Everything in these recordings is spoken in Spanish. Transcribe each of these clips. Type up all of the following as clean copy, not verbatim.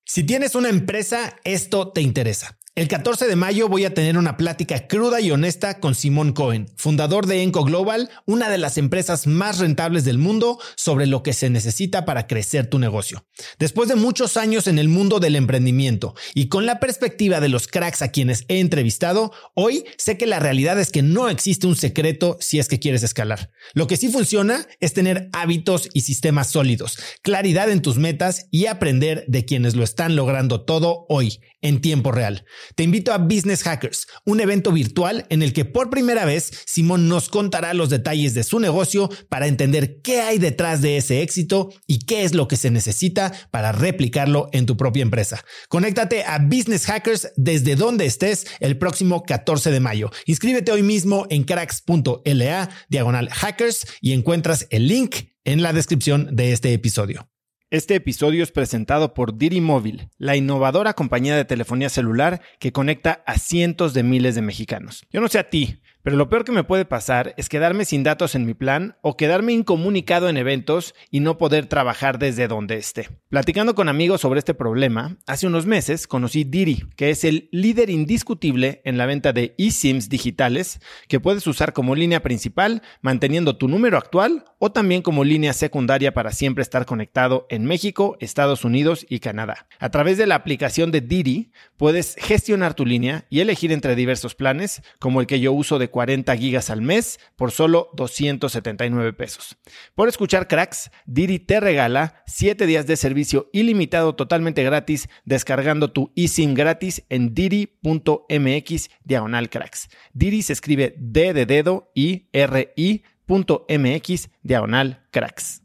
Si tienes una empresa, esto te interesa. El 14 de mayo voy a tener una plática cruda y honesta con Simón Cohen, fundador de Enco Global, una de las empresas más rentables del mundo, sobre lo que se necesita para crecer tu negocio. Después de muchos años en el mundo del emprendimiento y con la perspectiva de los cracks a quienes he entrevistado, hoy sé que la realidad es que no existe un secreto si es que quieres escalar. Lo que sí funciona es tener hábitos y sistemas sólidos, claridad en tus metas y aprender de quienes lo están logrando todo hoy, en tiempo real. Te invito a Business Hackers, un evento virtual en el que por primera vez Simón nos contará los detalles de su negocio para entender qué hay detrás de ese éxito y qué es lo que se necesita para replicarlo en tu propia empresa. Conéctate a Business Hackers desde donde estés el próximo 14 de mayo. Inscríbete hoy mismo en cracks.la/hackers y encuentras el link en la descripción de este episodio. Este episodio es presentado por Didi Móvil, la innovadora compañía de telefonía celular que conecta a cientos de miles de mexicanos. Yo no sé a ti, pero lo peor que me puede pasar es quedarme sin datos en mi plan o quedarme incomunicado en eventos y no poder trabajar desde donde esté. Platicando con amigos sobre este problema, hace unos meses conocí Didi, que es el líder indiscutible en la venta de eSIMs digitales que puedes usar como línea principal, manteniendo tu número actual o también como línea secundaria para siempre estar conectado en México, Estados Unidos y Canadá. A través de la aplicación de Didi, puedes gestionar tu línea y elegir entre diversos planes, como el que yo uso de 40 gigas al mes por solo 279 pesos. Por escuchar Cracks, Didi te regala 7 días de servicio ilimitado totalmente gratis descargando tu eSIM gratis en didi.mx/cracks. Didi se escribe D de dedo y RI.mx/cracks.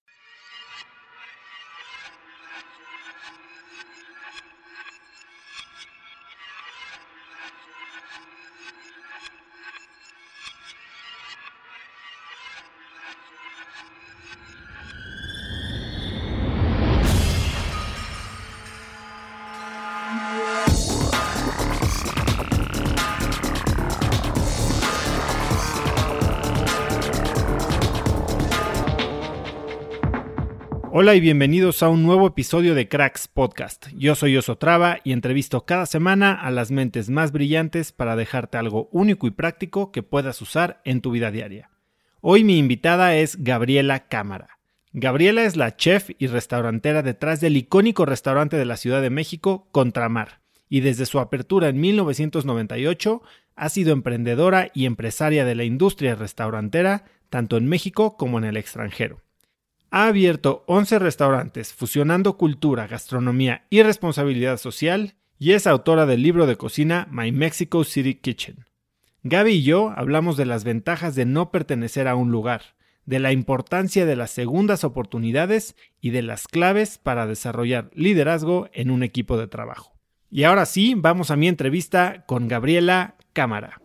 Hola y bienvenidos a un nuevo episodio de Cracks Podcast. Yo soy Oso Traba y entrevisto cada semana a las mentes más brillantes para dejarte algo único y práctico que puedas usar en tu vida diaria. Hoy mi invitada es Gabriela Cámara. Gabriela es la chef y restaurantera detrás del icónico restaurante de la Ciudad de México, Contramar, y desde su apertura en 1998 ha sido emprendedora y empresaria de la industria restaurantera tanto en México como en el extranjero. Ha abierto 11 restaurantes fusionando cultura, gastronomía y responsabilidad social y es autora del libro de cocina My Mexico City Kitchen. Gaby y yo hablamos de las ventajas de no pertenecer a un lugar, de la importancia de las segundas oportunidades y de las claves para desarrollar liderazgo en un equipo de trabajo. Y ahora sí, vamos a mi entrevista con Gabriela Cámara.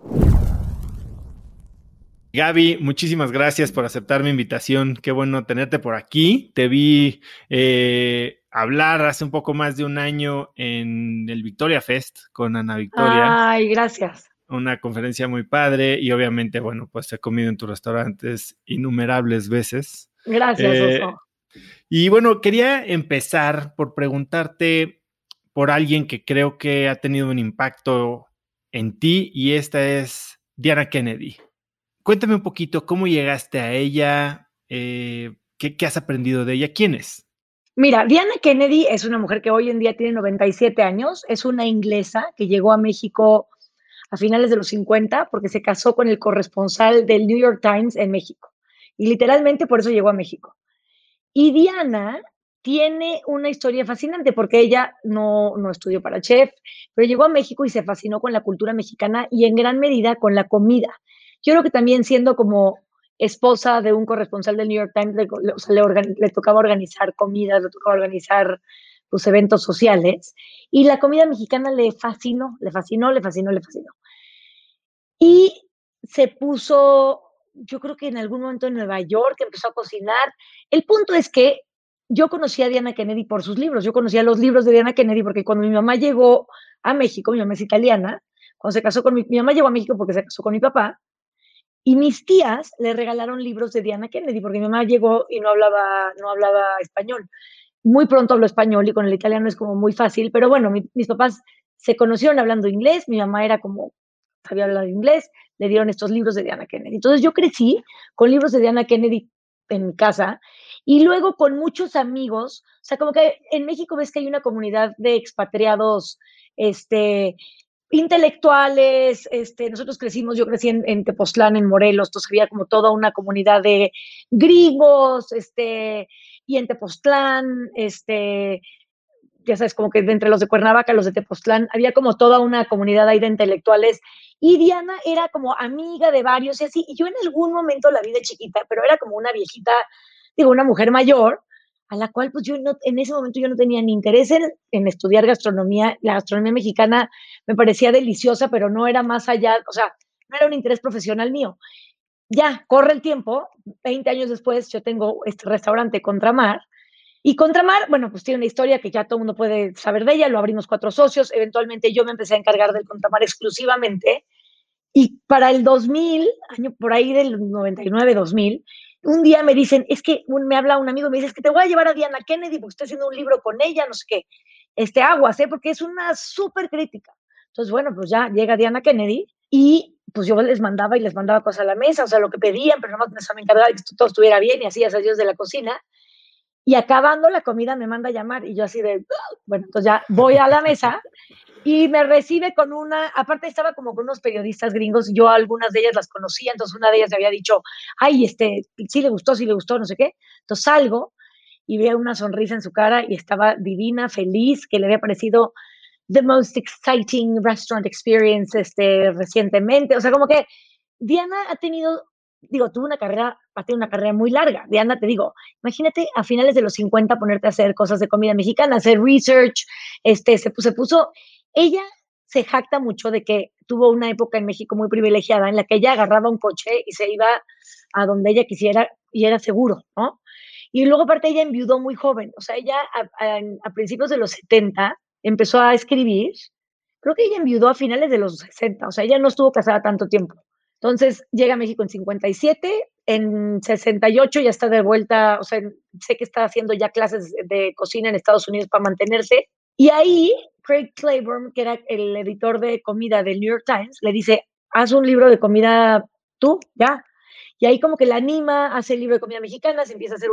Gaby, muchísimas gracias por aceptar mi invitación. Qué bueno tenerte por aquí. Te vi hablar hace un poco más de un año en el Victoria Fest con Ana Victoria. Ay, gracias. Una conferencia muy padre y obviamente, bueno, pues he comido en tus restaurantes innumerables veces. Gracias, Oso. Y bueno, quería empezar por preguntarte por alguien que creo que ha tenido un impacto en ti y esta es Diana Kennedy. Cuéntame un poquito cómo llegaste a ella, ¿qué has aprendido de ella? ¿Quién es? Mira, Diana Kennedy es una mujer que hoy en día tiene 97 años, es una inglesa que llegó a México a finales de los 50 porque se casó con el corresponsal del New York Times en México y literalmente por eso llegó a México. Y Diana tiene una historia fascinante porque ella no estudió para chef, pero llegó a México y se fascinó con la cultura mexicana y en gran medida con la comida. Yo creo que también siendo como esposa de un corresponsal del New York Times, le tocaba organizar comidas, le tocaba organizar pues, eventos sociales, y la comida mexicana le fascinó. Y se puso, yo creo que en algún momento en Nueva York, empezó a cocinar. El punto es que yo conocí a Diana Kennedy por sus libros, yo conocía los libros de Diana Kennedy porque cuando mi mamá llegó a México, mi mamá es italiana, cuando se casó con mi mamá llegó a México porque se casó con mi papá, y mis tías le regalaron libros de Diana Kennedy, porque mi mamá llegó y no hablaba español. muy pronto habló español y con el italiano es como muy fácil, pero bueno, mis papás se conocieron hablando inglés, mi mamá era como, sabía hablar inglés, le dieron estos libros de Diana Kennedy. Entonces yo crecí con libros de Diana Kennedy en mi casa y luego con muchos amigos, o sea, como que en México ves que hay una comunidad de expatriados, este, intelectuales, nosotros crecimos, yo crecí en Tepoztlán, en Morelos, entonces había como toda una comunidad de gringos, y en Tepoztlán, ya sabes, como que de entre los de Cuernavaca, los de Tepoztlán, había como toda una comunidad ahí de intelectuales, y Diana era como amiga de varios y así, y yo en algún momento la vi de chiquita, pero era como una viejita, digo, una mujer mayor, a la cual pues yo no, en ese momento yo no tenía ni interés en estudiar gastronomía, la gastronomía mexicana me parecía deliciosa, pero no era más allá, o sea, no era un interés profesional mío. Ya, corre el tiempo, 20 años después yo tengo este restaurante Contramar, y Contramar, bueno, pues tiene una historia que ya todo el mundo puede saber de ella, lo abrimos 4 socios, eventualmente yo me empecé a encargar del Contramar exclusivamente, y para el 2000, año por ahí del 99, 2000, un día me dicen, es que me habla un amigo y me dice, es que te voy a llevar a Diana Kennedy porque estoy haciendo un libro con ella, no sé qué, aguas, porque es una súper crítica. Entonces, bueno, pues ya llega Diana Kennedy y pues yo les mandaba cosas a la mesa, o sea, lo que pedían, pero no me encargaba de que todo estuviera bien y así, a Dios de la cocina. Y acabando la comida me manda a llamar y yo así de, bueno, entonces ya voy a la mesa y me recibe con una, aparte estaba como con unos periodistas gringos, yo algunas de ellas las conocía, entonces una de ellas me había dicho, ay, sí le gustó, no sé qué. Entonces salgo y veo una sonrisa en su cara y estaba divina, feliz, que le había parecido the most exciting restaurant experience recientemente. O sea, como que Diana ha tenido, digo, ha tenido una carrera muy larga. Diana, te digo, imagínate a finales de los 50 ponerte a hacer cosas de comida mexicana, hacer research, se puso, ella se jacta mucho de que tuvo una época en México muy privilegiada en la que ella agarraba un coche y se iba a donde ella quisiera y era seguro, ¿no? Y luego aparte ella enviudó muy joven, o sea, ella a principios de los 70 empezó a escribir, creo que ella enviudó a finales de los 60, o sea, ella no estuvo casada tanto tiempo. Entonces llega a México en 57, en 68 ya está de vuelta, o sea, sé que está haciendo ya clases de cocina en Estados Unidos para mantenerse. Y ahí Craig Claiborne, que era el editor de comida del New York Times, le dice, haz un libro de comida tú, ya. Y ahí como que la anima, hace el libro de comida mexicana, se empieza a ser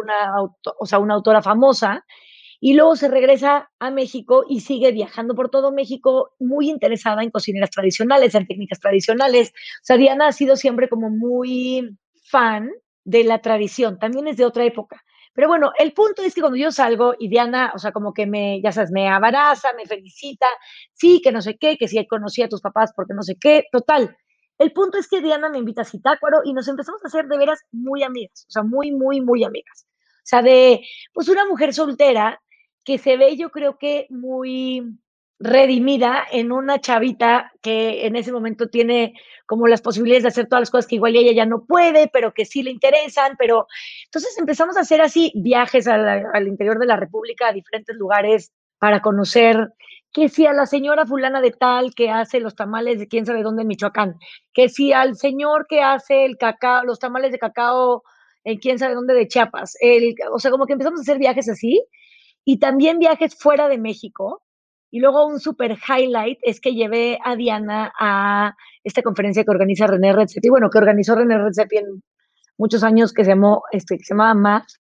una autora famosa, y luego se regresa a México y sigue viajando por todo México, muy interesada en cocineras tradicionales, en técnicas tradicionales. O sea, Diana ha sido siempre como muy fan de la tradición, también es de otra época. Pero bueno, el punto es que cuando yo salgo y Diana, o sea, como que ya sabes, me abaraza, me felicita, sí, que no sé qué, que sí conocí a tus papás porque no sé qué, total. El punto es que Diana me invita a Zitácuaro y nos empezamos a hacer de veras muy amigas, o sea, muy, muy, muy amigas. O sea, pues una mujer soltera que se ve yo creo que muy redimida en una chavita que en ese momento tiene como las posibilidades de hacer todas las cosas que igual ella ya no puede, pero que sí le interesan, pero entonces empezamos a hacer así viajes al interior de la República, a diferentes lugares para conocer que si a la señora fulana de tal que hace los tamales de quién sabe dónde en Michoacán, que si al señor que hace el cacao, los tamales de cacao en quién sabe dónde de Chiapas, o sea, como que empezamos a hacer viajes así y también viajes fuera de México. Y luego un super highlight es que llevé a Diana a esta conferencia que organiza René Redzepi, bueno, que organizó René Redzepi en muchos años, que se llamaba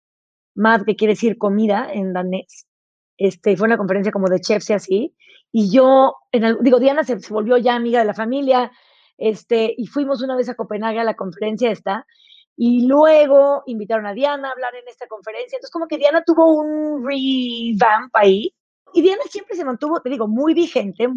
MAD, que quiere decir comida en danés. Fue una conferencia como de chefs y así. Y yo, digo, Diana se volvió ya amiga de la familia, y fuimos una vez a Copenhague a la conferencia esta, y luego invitaron a Diana a hablar en esta conferencia. Entonces, como que Diana tuvo un revamp ahí. Y Diana siempre se mantuvo, te digo, muy vigente,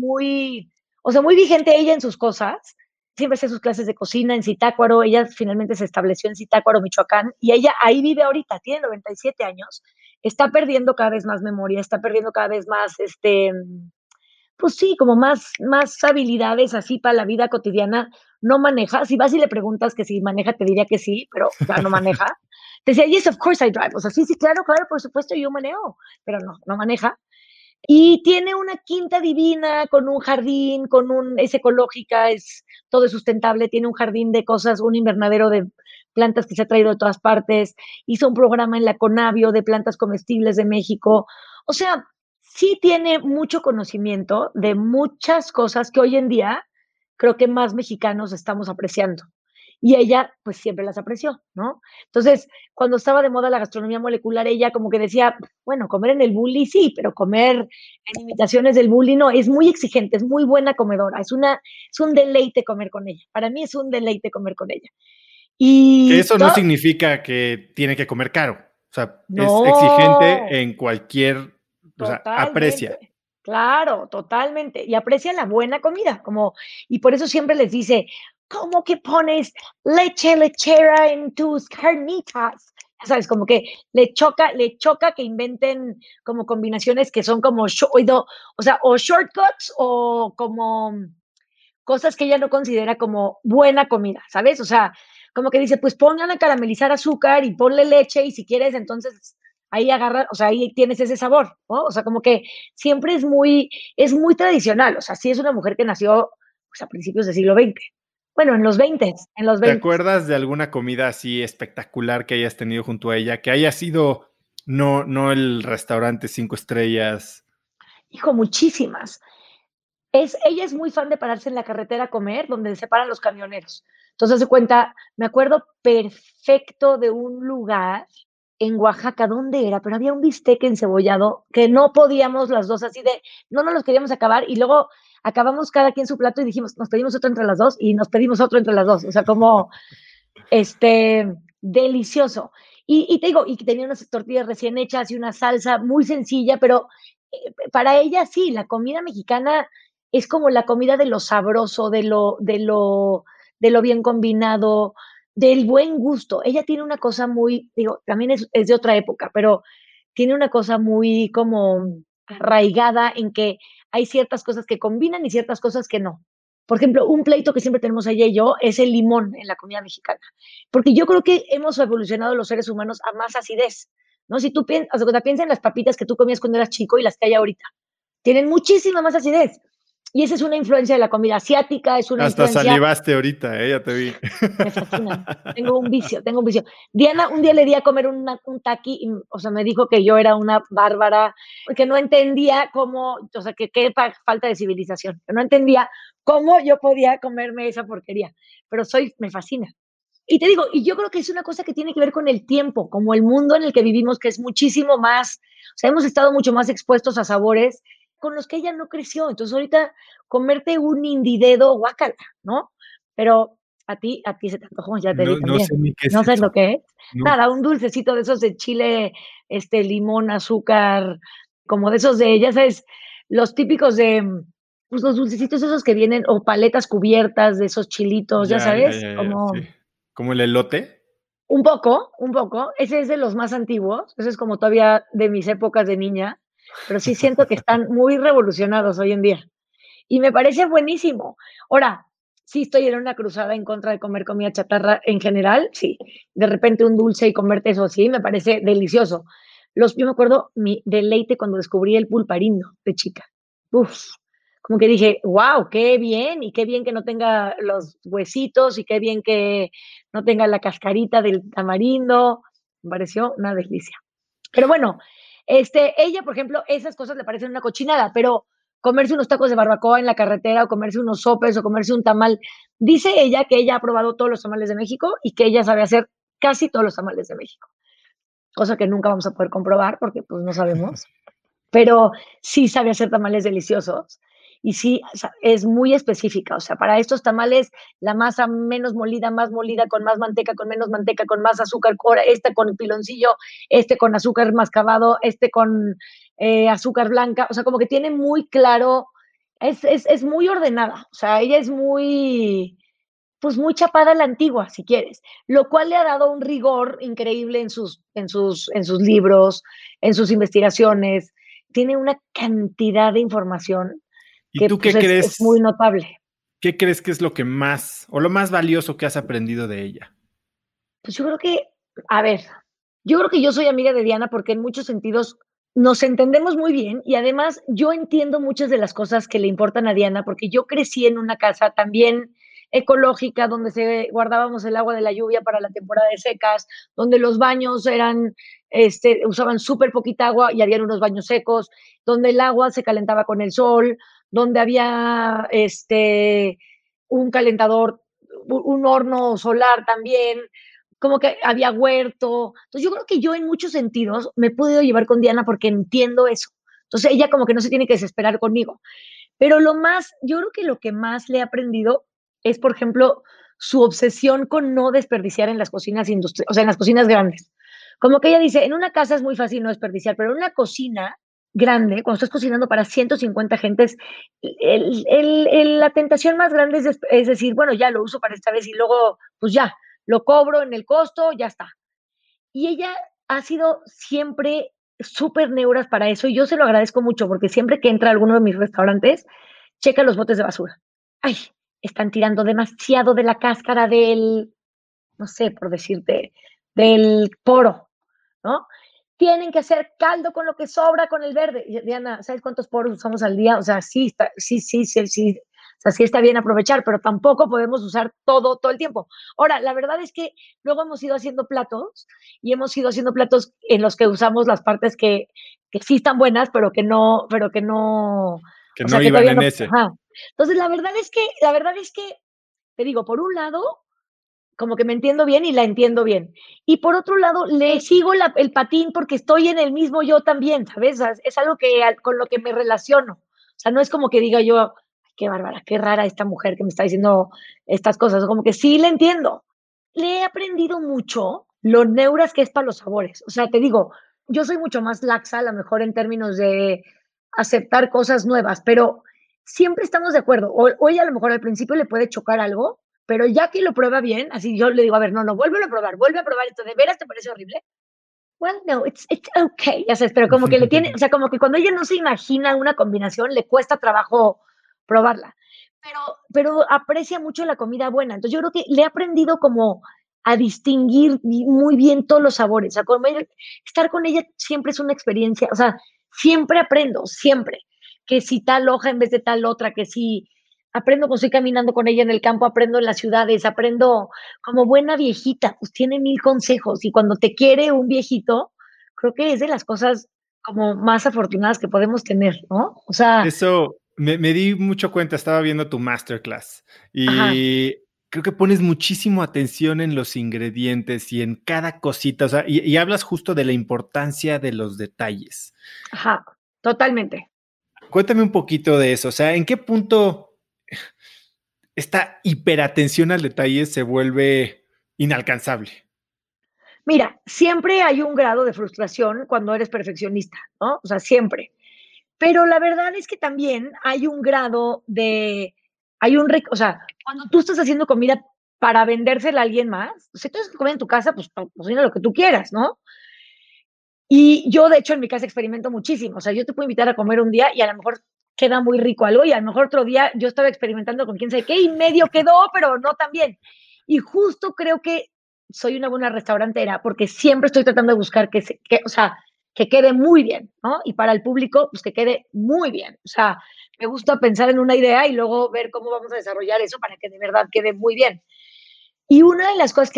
o sea, muy vigente ella en sus cosas. Siempre hacía sus clases de cocina en Zitácuaro. Ella finalmente se estableció en Zitácuaro, Michoacán, y ella ahí vive ahorita, tiene 97 años. Está perdiendo cada vez más memoria, está perdiendo cada vez más, pues sí, como más habilidades así para la vida cotidiana. No maneja. Si vas y le preguntas que si maneja, te diría que sí, pero ya no maneja. Te decía, yes, of course I drive. O sea, sí, sí, claro, claro, por supuesto, yo manejo, pero no maneja. Y tiene una quinta divina con un jardín, es ecológica, todo es sustentable, tiene un jardín de cosas, un invernadero de plantas que se ha traído de todas partes, hizo un programa en la Conavio de plantas comestibles de México. O sea, sí tiene mucho conocimiento de muchas cosas que hoy en día creo que más mexicanos estamos apreciando. Y ella, pues siempre las apreció, ¿no? Entonces, cuando estaba de moda la gastronomía molecular, ella como que decía, bueno, comer en el bully sí, pero comer en imitaciones del bully no, es muy exigente, es muy buena comedora, es un deleite comer con ella. Para mí es un deleite comer con ella. Que Y eso no todo, significa que tiene que comer caro. O sea, es exigente no, en cualquier, o sea, aprecia. totalmente, claro, totalmente. Y aprecia la buena comida, como, y por eso siempre les dice, ¿cómo que pones leche lechera en tus carnitas? Ya sabes, como que le choca que inventen como combinaciones que son como, o sea, o shortcuts o como cosas que ella no considera como buena comida, ¿sabes? O sea, como que dice, pues pongan a caramelizar azúcar y ponle leche y si quieres, entonces ahí agarra, o sea, ahí tienes ese sabor, ¿no? O sea, como que siempre es muy tradicional, o sea, sí es una mujer que nació pues, a principios del siglo XX. Bueno, en los ¿Te 20. acuerdas de alguna comida así espectacular que hayas tenido junto a ella? Que haya sido no el restaurante 5 estrellas. Hijo, muchísimas. Ella es muy fan de pararse en la carretera a comer, donde se paran los camioneros. Entonces, se cuenta, me acuerdo perfecto de un lugar en Oaxaca, ¿dónde era? Pero había un bistec encebollado que no podíamos las dos, así de, no nos los queríamos acabar y luego acabamos cada quien su plato y dijimos, nos pedimos otro entre las dos y nos pedimos otro entre las dos. O sea, como, delicioso. Y te digo, y tenía unas tortillas recién hechas y una salsa muy sencilla, pero para ella sí, la comida mexicana es como la comida de lo sabroso, de lo bien combinado, del buen gusto. Ella tiene una cosa muy, digo, también es de otra época, pero tiene una cosa muy como arraigada en que hay ciertas cosas que combinan y ciertas cosas que no. Por ejemplo, un pleito que siempre tenemos ella y yo es el limón en la comida mexicana, porque yo creo que hemos evolucionado los seres humanos a más acidez, ¿no? Si tú piensas, o sea, piensa en las papitas que tú comías cuando eras chico y las que hay ahorita, tienen muchísima más acidez. Y esa es una influencia de la comida asiática, es una Hasta influencia, salivaste ahorita, ya te vi. me fascinan. Tengo un vicio, tengo un vicio. Diana, un día le di a comer un taqui, y, o sea, me dijo que yo era una bárbara, que no entendía cómo, o sea, que qué falta de civilización, que no entendía cómo yo podía comerme esa porquería. Pero me fascina. Y te digo, y yo creo que es una cosa que tiene que ver con el tiempo, como el mundo en el que vivimos, que es muchísimo más, o sea, hemos estado mucho más expuestos a sabores con los que ella no creció. Entonces, ahorita comerte un indidedo, guácala, ¿no? Pero a ti se te antojó, ya te vi No, no sé también. ni qué es No sabes lo eso. que es. No. Nada, un dulcecito de esos de chile, limón, azúcar, como de esos de, ya sabes, los típicos de, pues los dulcecitos esos que vienen, o paletas cubiertas de esos chilitos, ya sabes, Sí. como ¿Como el elote? un poco. Ese es de los más antiguos. Ese es como todavía de mis épocas de niña, pero sí siento que están muy revolucionados hoy en día. Y me parece buenísimo. Ahora, sí estoy en una cruzada en contra de comer comida chatarra en general, sí. De repente un dulce y comerte eso sí, me parece delicioso. Yo me acuerdo mi deleite cuando descubrí el pulparindo de chica. Uf, como que dije, wow, qué bien, y qué bien que no tenga los huesitos, y qué bien que no tenga la cascarita del tamarindo. Me pareció una delicia. Pero bueno, ella, por ejemplo, esas cosas le parecen una cochinada, pero comerse unos tacos de barbacoa en la carretera o comerse unos sopes o comerse un tamal, dice ella que ella ha probado todos los tamales de México y que ella sabe hacer casi todos los tamales de México, cosa que nunca vamos a poder comprobar porque pues no sabemos, pero sí sabe hacer tamales deliciosos y sí es muy específica. O sea, para estos tamales, la masa menos molida, más molida, con más manteca, con menos manteca, con más azúcar, con piloncillo, con azúcar mascabado, con azúcar blanca. O sea, como que tiene muy claro, es muy ordenada. O sea, ella es muy, pues muy chapada a la antigua, si quieres, lo cual le ha dado un rigor increíble en sus libros, en sus investigaciones. Tiene una cantidad de información ¿Y que tú pues es muy notable. qué crees que es lo que más, o lo más valioso que has aprendido de ella? Pues yo creo que, a ver, yo creo que yo soy amiga de Diana porque en muchos sentidos nos entendemos muy bien y además yo entiendo muchas de las cosas que le importan a Diana porque yo crecí en una casa también ecológica, donde se guardábamos el agua de la lluvia para la temporada de secas, donde los baños eran, usaban súper poquita agua y habían unos baños secos, donde el agua se calentaba con el sol, donde había un calentador, un horno solar también, como que había huerto. Entonces yo creo que yo en muchos sentidos me he podido llevar con Diana porque entiendo eso. Entonces ella como que no se tiene que desesperar conmigo. Pero yo creo que lo que más le he aprendido es, por ejemplo, su obsesión con no desperdiciar en las cocinas industriales, o sea, en las cocinas grandes. Como que ella dice, en una casa es muy fácil no desperdiciar, pero en una cocina grande, cuando estás cocinando para 150 gentes, la tentación más grande es decir, bueno, ya lo uso para esta vez y luego, pues ya, lo cobro en el costo, ya está. Y ella ha sido siempre súper neuras para eso y yo se lo agradezco mucho porque siempre que entra a alguno de mis restaurantes, checa los botes de basura. Ay, están tirando demasiado de la cáscara del, no sé, por decirte, del poro, ¿no? Tienen que hacer caldo con lo que sobra con el verde. Diana, ¿sabes cuántos poros usamos al día? O sea, sí, sí. O sea, sí está bien aprovechar, pero tampoco podemos usar todo el tiempo. Ahora, la verdad es que luego hemos ido haciendo platos y hemos ido haciendo platos en los que usamos las partes que sí están buenas, pero que no, Que o no sea, que iban todavía en no. ese. Ajá. Entonces, la verdad es que, te digo, por un lado, como que me entiendo bien y la entiendo bien. Y por otro lado, le sigo el patín porque estoy en el mismo yo también, ¿sabes? Es algo con lo que me relaciono. O sea, no es como que diga yo, "Ay, qué bárbara, qué rara esta mujer que me está diciendo estas cosas". Como que sí le entiendo. Le he aprendido mucho lo neuras que es para los sabores. O sea, te digo, yo soy mucho más laxa, a lo mejor en términos de aceptar cosas nuevas, pero siempre estamos de acuerdo. O ella a lo mejor al principio le puede chocar algo, pero ya que lo prueba bien, así yo le digo, a ver, no, vuelve a probar esto, ¿de veras te parece horrible? Well, no, it's okay, ya sabes, pero como que le tiene, o sea, como que cuando ella no se imagina una combinación, le cuesta trabajo probarla, pero, pero aprecia mucho la comida buena. Entonces yo creo que le he aprendido como a distinguir muy bien todos los sabores. O sea, estar con ella siempre es una experiencia, o sea, siempre aprendo, siempre. Que si tal hoja en vez de tal otra, que si aprendo cuando estoy caminando con ella en el campo, aprendo en las ciudades, aprendo como buena viejita, pues tiene mil consejos y cuando te quiere un viejito, creo que es de las cosas como más afortunadas que podemos tener, ¿no? O sea, Eso me di mucho cuenta, estaba viendo tu masterclass ajá, y creo que pones muchísimo atención en los ingredientes y en cada cosita, o sea, y hablas justo de la importancia de los detalles. ajá, totalmente. Cuéntame un poquito de eso, o sea, ¿en qué punto esta hiperatención al detalle se vuelve inalcanzable? Mira, siempre hay un grado de frustración cuando eres perfeccionista, ¿no? O sea, siempre. Pero la verdad es que también hay un grado de, o sea, cuando tú estás haciendo comida para vendérsela a alguien más, si tú haces comida en tu casa, pues cocina lo que tú quieras, ¿no? Y yo, de hecho, en mi casa experimento muchísimo. O sea, yo te puedo invitar a comer un día y a lo mejor queda muy rico algo y a lo mejor otro día yo estaba experimentando con quién sabe qué y medio quedó, pero no tan bien. Y justo creo que soy una buena restaurantera porque siempre estoy tratando de buscar o sea, que quede muy bien, ¿no? Y para el público, pues que quede muy bien. O sea, me gusta pensar en una idea y luego ver cómo vamos a desarrollar eso para que de verdad quede muy bien. Y una de las cosas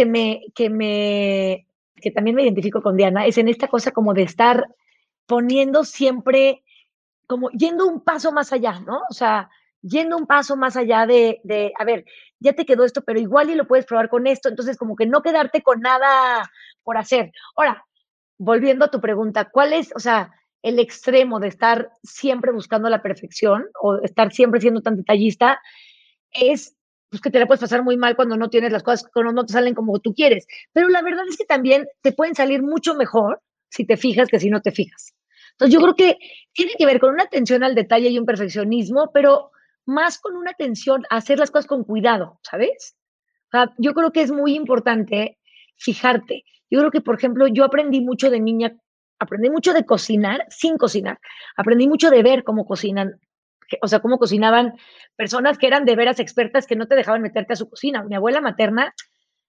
que también me identifico con Diana es en esta cosa como de estar poniendo siempre, como yendo un paso más allá, ¿no? O sea, yendo un paso más allá a ver, ya te quedó esto, pero igual y lo puedes probar con esto, entonces como que no quedarte con nada por hacer. Ahora, volviendo a tu pregunta, ¿cuál es, o sea, el extremo de estar siempre buscando la perfección o estar siempre siendo tan detallista? Es pues, que te la puedes pasar muy mal cuando no tienes las cosas, cuando no te salen como tú quieres. Pero la verdad es que también te pueden salir mucho mejor si te fijas que si no te fijas. Entonces yo creo que tiene que ver con una atención al detalle y un perfeccionismo, pero más con una atención a hacer las cosas con cuidado, ¿sabes? O sea, yo creo que es muy importante fijarte. Yo creo que, por ejemplo, yo aprendí mucho de niña, aprendí mucho de cocinar sin cocinar, aprendí mucho de ver cómo cocinan, o sea, cómo cocinaban personas que eran de veras expertas que no te dejaban meterte a su cocina. Mi abuela materna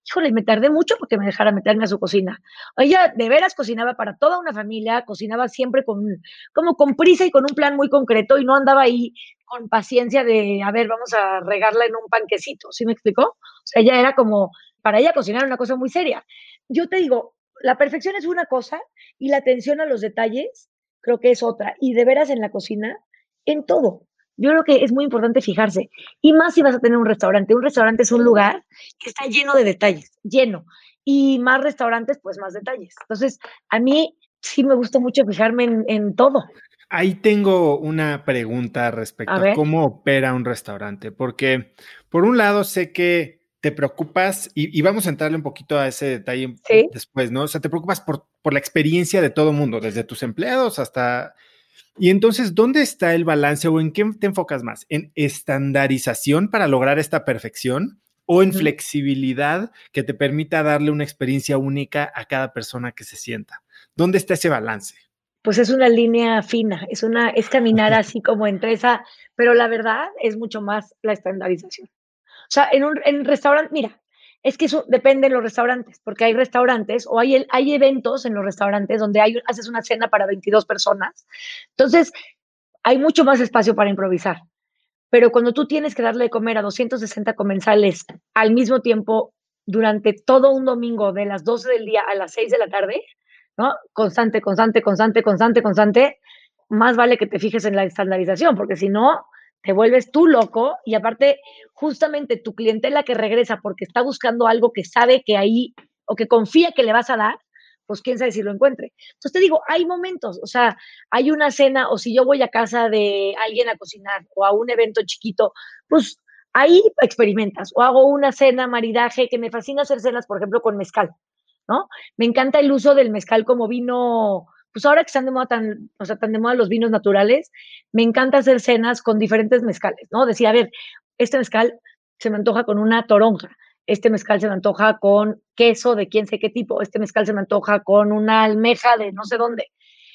híjole, me tardé mucho porque me dejara meterme a su cocina. Ella de veras cocinaba para toda una familia, cocinaba siempre como con prisa y con un plan muy concreto y no andaba ahí con paciencia de, a ver, vamos a regarla en un panquecito, ¿sí me explicó? O sea, ella era como, para ella cocinar una cosa muy seria. Yo te digo, la perfección es una cosa y la atención a los detalles creo que es otra. Y de veras en la cocina, en todo. Yo creo que es muy importante fijarse. Y más si vas a tener un restaurante. Un restaurante es un lugar que está lleno de detalles, lleno. Y más restaurantes, pues más detalles. Entonces, a mí sí me gusta mucho fijarme en todo. Ahí tengo una pregunta A respecto a ver, cómo opera un restaurante, porque por un lado sé que te preocupas, y vamos a entrarle un poquito a ese detalle sí. después, ¿no? O sea, te preocupas por la experiencia de todo mundo, desde tus empleados hasta... Y entonces, ¿dónde está el balance o en qué te enfocas más? ¿En estandarización para lograr esta perfección o en Ujú. flexibilidad que te permita darle una experiencia única a cada persona que se sienta? ¿Dónde está ese balance? Pues es una línea fina, es caminar así como entre esa, pero la verdad es mucho más la estandarización. O sea, en restaurante, mira, es que eso depende de los restaurantes, porque hay restaurantes o hay eventos en los restaurantes donde haces una cena para 22 personas. Entonces, hay mucho más espacio para improvisar. Pero cuando tú tienes que darle de comer a 260 comensales al mismo tiempo durante todo un domingo de las 12 del día a las 6 de la tarde, ¿no? Constante, constante, constante, constante, constante, más vale que te fijes en la estandarización, porque si no, te vuelves tú loco y aparte, justamente tu clientela que regresa porque está buscando algo que sabe que ahí o que confía que le vas a dar, pues quién sabe si lo encuentre. Entonces te digo, hay momentos, o sea, hay una cena o si yo voy a casa de alguien a cocinar o a un evento chiquito, pues ahí experimentas o hago una cena, maridaje, que me fascina hacer cenas, por ejemplo, con mezcal, ¿no? Me encanta el uso del mezcal como vino, pues ahora que están de moda o sea, tan de moda los vinos naturales, me encanta hacer cenas con diferentes mezcales, ¿no? Decía, a ver, este mezcal se me antoja con una toronja, este mezcal se me antoja con queso de quién sé qué tipo, este mezcal se me antoja con una almeja de no sé dónde.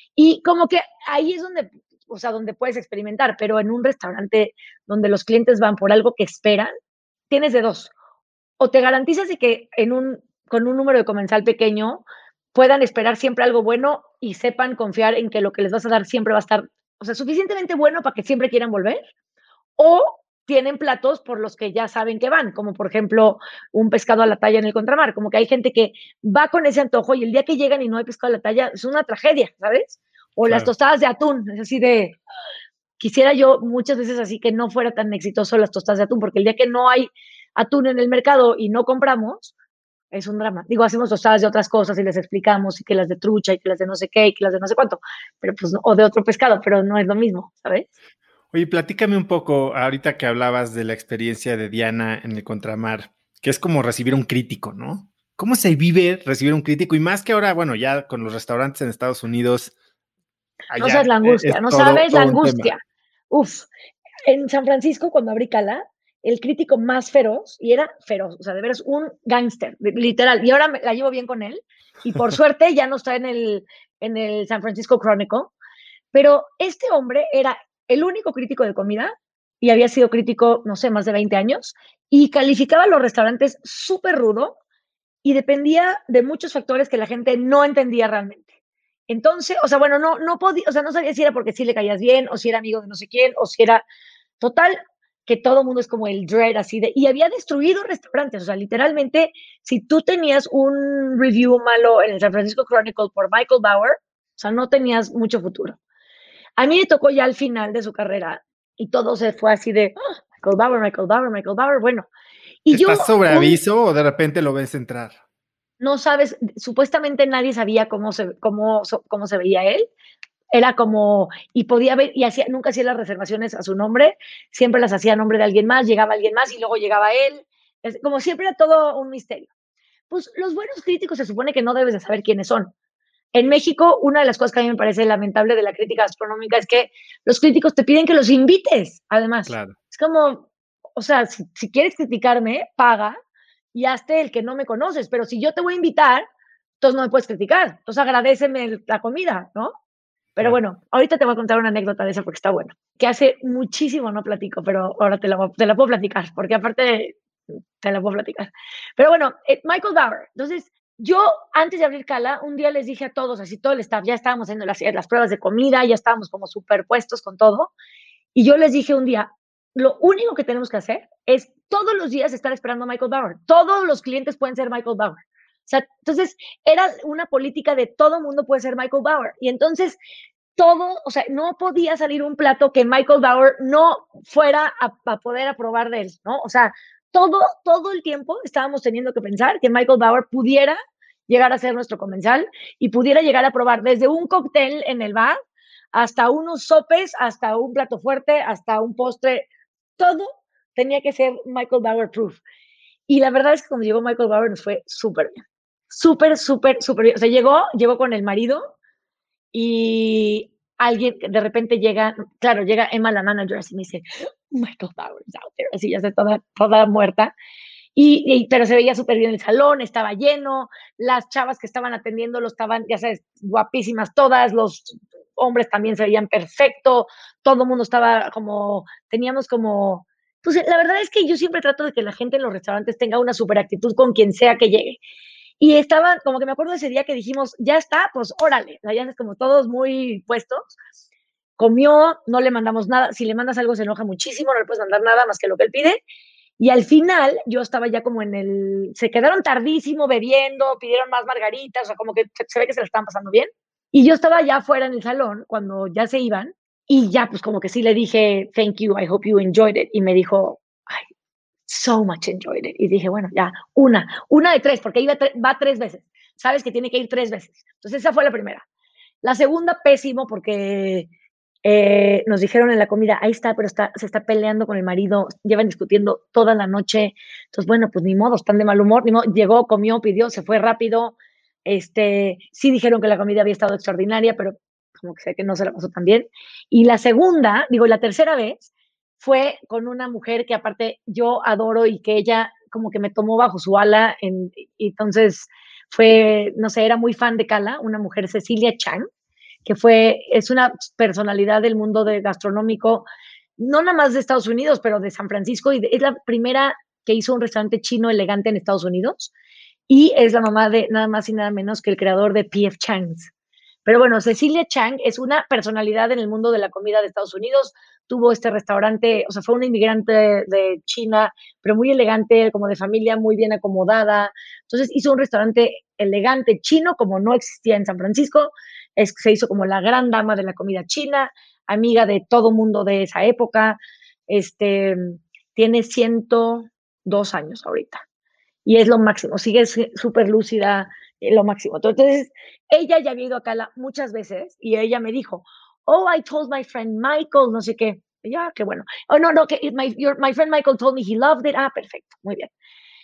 Y como que ahí es donde, o sea, donde puedes experimentar, pero en un restaurante donde los clientes van por algo que esperan, tienes de dos. O te garantizas de que con un número de comensal pequeño puedan esperar siempre algo bueno y sepan confiar en que lo que les vas a dar siempre va a estar, o sea, suficientemente bueno para que siempre quieran volver, o tienen platos por los que ya saben que van, como por ejemplo un pescado a la talla en el contramar, como que hay gente que va con ese antojo y el día que llegan y no hay pescado a la talla es una tragedia, ¿sabes? O las Claro. tostadas de atún, es así de, quisiera yo muchas veces así que no fuera tan exitoso las tostadas de atún, porque el día que no hay atún en el mercado y no compramos, es un drama. Digo, hacemos tostadas de otras cosas y les explicamos y que las de trucha y que las de no sé qué y que las de no sé cuánto, pero pues, o de otro pescado, pero no es lo mismo, ¿sabes? Oye, platícame un poco, ahorita que hablabas de la experiencia de Diana en el Contramar, que es como recibir un crítico, ¿no? ¿Cómo se vive recibir un crítico? Y más que ahora, bueno, ya con los restaurantes en Estados Unidos, No sabes allá la angustia, es no todo, sabes la todo un tema. angustia. Uf, en San Francisco, cuando abrí Cala, el crítico más feroz, y era feroz, o sea, de veras un gángster, literal, y ahora la llevo bien con él, y por suerte ya no está en el San Francisco Chronicle, pero este hombre era el único crítico de comida, y había sido crítico, no sé, más de 20 años, y calificaba los restaurantes súper rudo, y dependía de muchos factores que la gente no entendía realmente. Entonces, o sea, bueno, no podía, o sea, no sabía si era porque sí le caías bien, o si era amigo de no sé quién, o si era total, que todo el mundo es como el dread así de, y había destruido restaurantes, o sea, literalmente, si tú tenías un review malo en el San Francisco Chronicle por Michael Bauer, o sea, no tenías mucho futuro. A mí me tocó ya al final de su carrera y todo se fue así de, oh, Michael Bauer, Michael Bauer, Michael Bauer, bueno. Y yo, ¿Estás sobre un, aviso o de repente lo ves entrar? no sabes, supuestamente nadie sabía cómo se veía él. Era como, y podía ver, y nunca hacía las reservaciones a su nombre, siempre las hacía a nombre de alguien más, llegaba alguien más y luego llegaba él. Como siempre era todo un misterio. Pues los buenos críticos se supone que no debes de saber quiénes son. En México, una de las cosas que a mí me parece lamentable de la crítica gastronómica es que los críticos te piden que los invites, además. Claro. Es como, o sea, si quieres criticarme, paga y hazte el que no me conoces, pero si yo te voy a invitar, entonces no me puedes criticar, entonces agradeceme la comida, ¿no? Pero Claro. bueno, ahorita te voy a contar una anécdota de esa porque está bueno. Que hace muchísimo no platico, pero ahora te la puedo platicar, porque aparte te la puedo platicar. Pero bueno, Michael Bauer. Entonces, yo antes de abrir Cala, un día les dije a todos, así todo el staff, ya estábamos haciendo las pruebas de comida, ya estábamos como superpuestos con todo. Y yo les dije un día, lo único que tenemos que hacer es todos los días estar esperando a Michael Bauer. Todos los clientes pueden ser Michael Bauer. O sea, entonces era una política de todo mundo puede ser Michael Bauer. Y entonces todo, o sea, no podía salir un plato que Michael Bauer no fuera a poder aprobar de él, ¿no? O sea, todo el tiempo estábamos teniendo que pensar que Michael Bauer pudiera llegar a ser nuestro comensal y pudiera llegar a probar desde un cóctel en el bar hasta unos sopes, hasta un plato fuerte, hasta un postre, todo tenía que ser Michael Bauer proof. Y la verdad es que cuando llegó Michael Bauer nos fue súper bien. Súper, súper, súper bien. O sea, llegó con el marido y alguien de repente llega, claro, llega Emma, la manager, así me dice, Michael Bauer is out there, así ya está toda muerta. Pero se veía súper bien el salón, estaba lleno, las chavas que estaban atendiendo lo estaban, ya sabes, guapísimas todas, los hombres también se veían perfecto, todo el mundo estaba como, teníamos como, pues la verdad es que yo siempre trato de que la gente en los restaurantes tenga una super actitud con quien sea que llegue. Y estaba, como que me acuerdo ese día que dijimos, ya está, pues órale, ya es como todos muy puestos. Comió, no le mandamos nada, si le mandas algo se enoja muchísimo, no le puedes mandar nada más que lo que él pide. Y al final yo estaba ya como se quedaron tardísimo bebiendo, pidieron más margaritas, o sea, como que se ve que se la estaban pasando bien. Y yo estaba ya afuera en el salón cuando ya se iban y ya pues como que sí le dije, thank you, I hope you enjoyed it. Y me dijo, I so much enjoyed it. Y dije, bueno, ya, una de tres, porque va 3 veces. Sabes que tiene que ir 3 veces. Entonces esa fue la primera. La segunda, pésimo, porque nos dijeron en la comida, ahí está, pero se está peleando con el marido, llevan discutiendo toda la noche. Entonces, bueno, pues ni modo, están de mal humor, ni modo, llegó, comió, pidió, se fue rápido. Sí dijeron que la comida había estado extraordinaria, pero como que sé que no se la pasó tan bien. Y la tercera vez fue con una mujer que aparte yo adoro y que ella como que me tomó bajo su ala, y entonces fue, no sé, era muy fan de Cala, una mujer, Cecilia Chang, que es una personalidad del mundo gastronómico, no nada más de Estados Unidos, pero de San Francisco, y es la primera que hizo un restaurante chino elegante en Estados Unidos, y es la mamá de nada más y nada menos que el creador de P.F. Chang's. Pero bueno, Cecilia Chang es una personalidad en el mundo de la comida de Estados Unidos, tuvo este restaurante, o sea, fue una inmigrante de China, pero muy elegante, como de familia muy bien acomodada. Entonces hizo un restaurante elegante chino, como no existía en San Francisco, se hizo como la gran dama de la comida china, amiga de todo mundo de esa época. Este, tiene 102 años ahorita y es lo máximo, sigue súper lúcida, lo máximo. Entonces, ella ya había ido a Cala muchas veces y ella me dijo, oh, I told my friend Michael, no sé qué. Ya, qué bueno. Oh, no, no, que my friend Michael told me he loved it. Ah, perfecto, muy bien.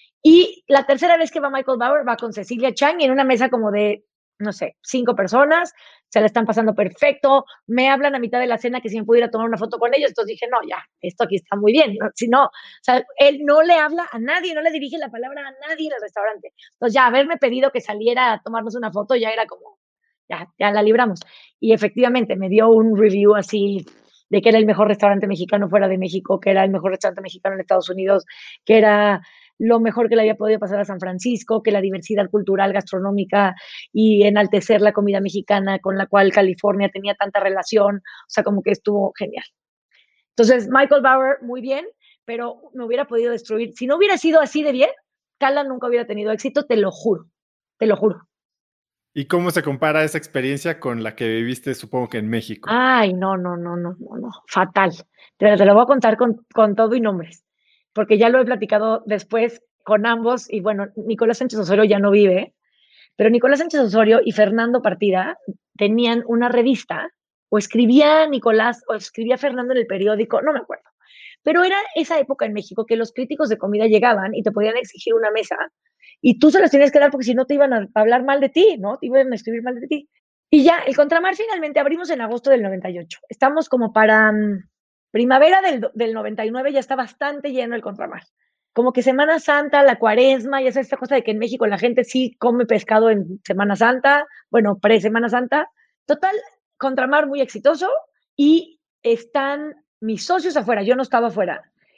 Y la tercera vez que va Michael Bauer va con Cecilia Chang en una mesa como de, no sé, 5 personas, se la están pasando perfecto, me hablan a mitad de la cena que si me pudiera tomar una foto con ellos, entonces dije, no, ya, esto aquí está muy bien, ¿no? Si no, o sea, él no le habla a nadie, no le dirige la palabra a nadie en el restaurante. Entonces ya haberme pedido que saliera a tomarnos una foto ya era como, ya la libramos. Y efectivamente me dio un review así de que era el mejor restaurante mexicano fuera de México, que era el mejor restaurante mexicano en Estados Unidos, que era lo mejor que le había podido pasar a San Francisco, que la diversidad cultural, gastronómica y enaltecer la comida mexicana con la cual California tenía tanta relación, o sea, como que estuvo genial. Entonces, Michael Bauer, muy bien, pero me hubiera podido destruir. Si no hubiera sido así de bien, Cala nunca hubiera tenido éxito, te lo juro, te lo juro. ¿Y cómo se compara esa experiencia con la que viviste, supongo que en México? Ay, no, no, no, no, no, no, fatal. Te lo voy a contar con todo y nombres, porque ya lo he platicado después con ambos y bueno, Nicolás Sánchez Osorio ya no vive, pero Nicolás Sánchez Osorio y Fernando Partida tenían una revista, o escribía Nicolás o escribía Fernando en el periódico, no me acuerdo. Pero era esa época en México que los críticos de comida llegaban y te podían exigir una mesa y tú se las tenías que dar porque si no te iban a hablar mal de ti, ¿no? Te iban a escribir mal de ti. Y ya, el Contramar finalmente abrimos en agosto del 98. Estamos como para primavera del 99, ya está bastante lleno el Contramar. Como que Semana Santa, la Cuaresma, y es esta cosa de que en México la gente sí come pescado en Semana Santa, bueno, pre-Semana Santa. Total, Contramar muy exitoso y están mis socios afuera, yo no estaba afuera.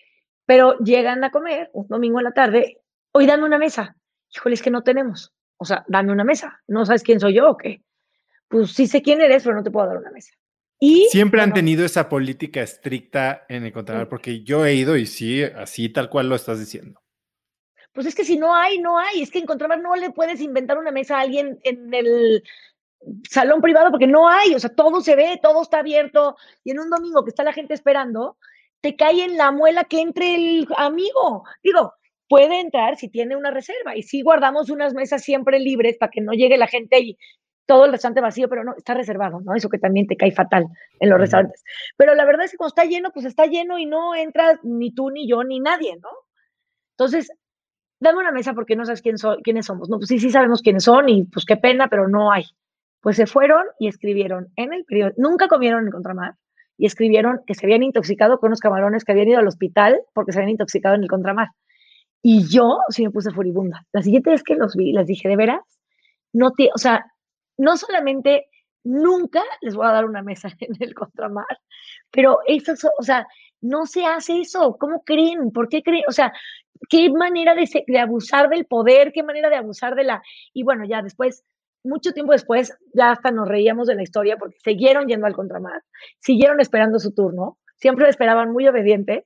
pero llegan a comer un domingo en la tarde, hoy dame una mesa. Híjole, es que no tenemos. O sea, dame una mesa. ¿No sabes quién soy yo o qué? Pues sí sé quién eres, pero no te puedo dar una mesa. Y Siempre han bueno, tenido esa política estricta en el Contralor, siempre. porque yo he ido y sí, así tal cual lo estás diciendo. Pues es que si no hay, no hay. Es que en Contramar no le puedes inventar una mesa a alguien en el salón privado porque no hay. O sea, todo se ve, todo está abierto. Y en un domingo que está la gente esperando, te cae en la muela que entre el amigo. Digo, puede entrar si tiene una reserva. Y sí guardamos unas mesas siempre libres para que no llegue la gente y todo el restaurante vacío, pero no, está reservado, ¿no? Eso que también te cae fatal en los Ujú. restaurantes. Pero la verdad es que cuando está lleno, pues está lleno y no entras ni tú, ni yo, ni nadie, ¿no? Entonces, dame una mesa porque no sabes quiénes somos. No, pues sí, sí sabemos quiénes son y pues qué pena, pero no hay. Pues se fueron y escribieron en el periódico, nunca comieron en Contramar, y escribieron que se habían intoxicado con unos camarones que habían ido al hospital porque se habían intoxicado en el Contramar. Y yo sí me puse furibunda. La siguiente vez que los vi, les dije, ¿de veras? No te, o sea, no solamente nunca les voy a dar una mesa en el Contramar, pero eso, o sea, no se hace eso. ¿Cómo creen? ¿Por qué creen? O sea, qué manera de abusar del poder, qué manera de abusar de la... Y bueno, ya después, mucho tiempo después, ya hasta nos reíamos de la historia porque siguieron yendo al Contramar, siguieron esperando su turno, siempre esperaban muy obedientes.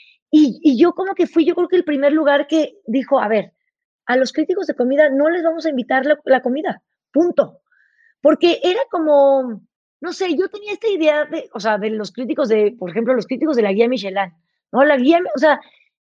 Y yo como que fui, yo creo que el primer lugar que dijo, a ver, a los críticos de comida no les vamos a invitar la comida, punto. Porque era como, no sé, yo tenía esta idea de, o sea, de los críticos de, por ejemplo, los críticos de la guía Michelin, ¿no? La guía, o sea,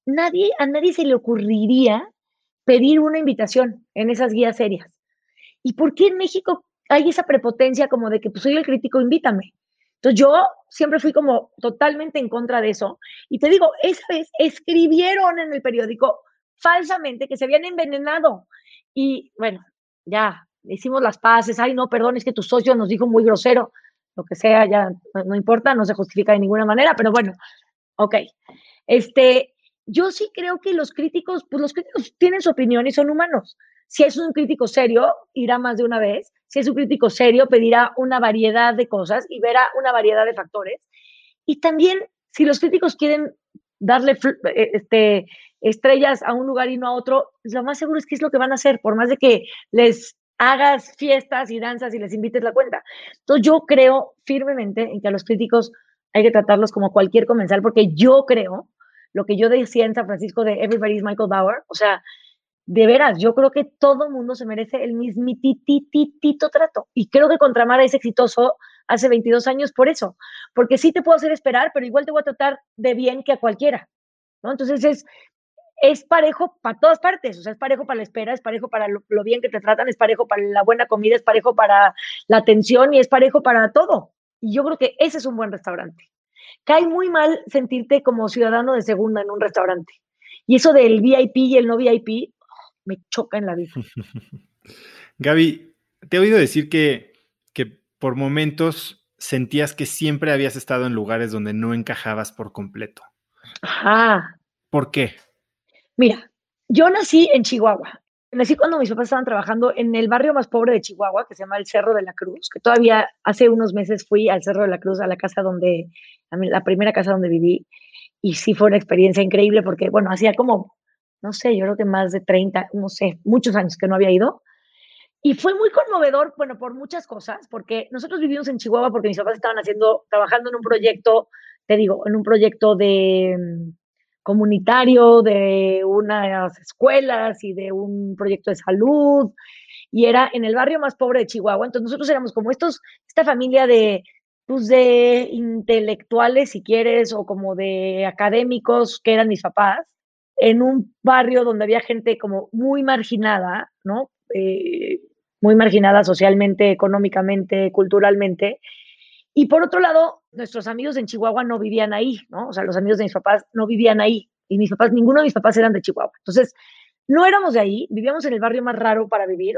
a nadie se le ocurriría pedir una invitación en esas guías serias. ¿Y por qué en México hay esa prepotencia como de que pues soy el crítico, invítame? Entonces yo siempre fui como totalmente en contra de eso. Y te digo, esa vez escribieron en el periódico falsamente que se habían envenenado. Y bueno, ya hicimos las paces. Ay, no, perdón, es que tu socio nos dijo muy grosero. Lo que sea, ya no importa, no se justifica de ninguna manera, pero bueno, ok. Este, yo sí creo que los críticos, pues los críticos tienen su opinión y son humanos. Si es un crítico serio, irá más de una vez. Si es un crítico serio, pedirá una variedad de cosas y verá una variedad de factores. Y también, si los críticos quieren darle estrellas a un lugar y no a otro, pues lo más seguro es que es lo que van a hacer, por más de que les hagas fiestas y danzas y les invites la cuenta. Entonces yo creo firmemente en que a los críticos hay que tratarlos como cualquier comensal, porque yo creo lo que yo decía en San Francisco de Everybody's Michael Bauer, o sea, de veras, yo creo que todo mundo se merece el mismitititito trato. Y creo que Contramara es exitoso hace 22 años por eso, porque sí te puedo hacer esperar, pero igual te voy a tratar de bien que a cualquiera, ¿no? Entonces es parejo para todas partes, o sea, es parejo para la espera, es parejo para lo bien que te tratan, es parejo para la buena comida, es parejo para la atención y es parejo para todo. Y yo creo que ese es un buen restaurante. Cae muy mal sentirte como ciudadano de segunda en un restaurante. Y eso del VIP y el no VIP me choca en la vida. Gaby, te he oído decir que por momentos sentías que siempre habías estado en lugares donde no encajabas por completo. Ajá. ¿Por qué? Mira, yo nací en Chihuahua. Nací cuando mis papás estaban trabajando en el barrio más pobre de Chihuahua, que se llama el Cerro de la Cruz, que todavía hace unos meses fui al Cerro de la Cruz, a la casa donde, la primera casa donde viví, y sí fue una experiencia increíble porque, bueno, hacía como, no sé, yo creo que más de 30, no sé, muchos años que no había ido. Y fue muy conmovedor, bueno, por muchas cosas, porque nosotros vivimos en Chihuahua porque mis papás estaban trabajando en un proyecto, te digo, en un proyecto de comunitario, de unas escuelas y de un proyecto de salud, y era en el barrio más pobre de Chihuahua. Entonces nosotros éramos como esta familia de, pues de intelectuales, si quieres, o como de académicos que eran mis papás, en un barrio donde había gente como muy marginada, ¿no? Muy marginada socialmente, económicamente, culturalmente. Y por otro lado, nuestros amigos en Chihuahua no vivían ahí, ¿no? O sea, los amigos de mis papás no vivían ahí. Y mis papás, ninguno de mis papás eran de Chihuahua. Entonces, no éramos de ahí, vivíamos en el barrio más raro para vivir.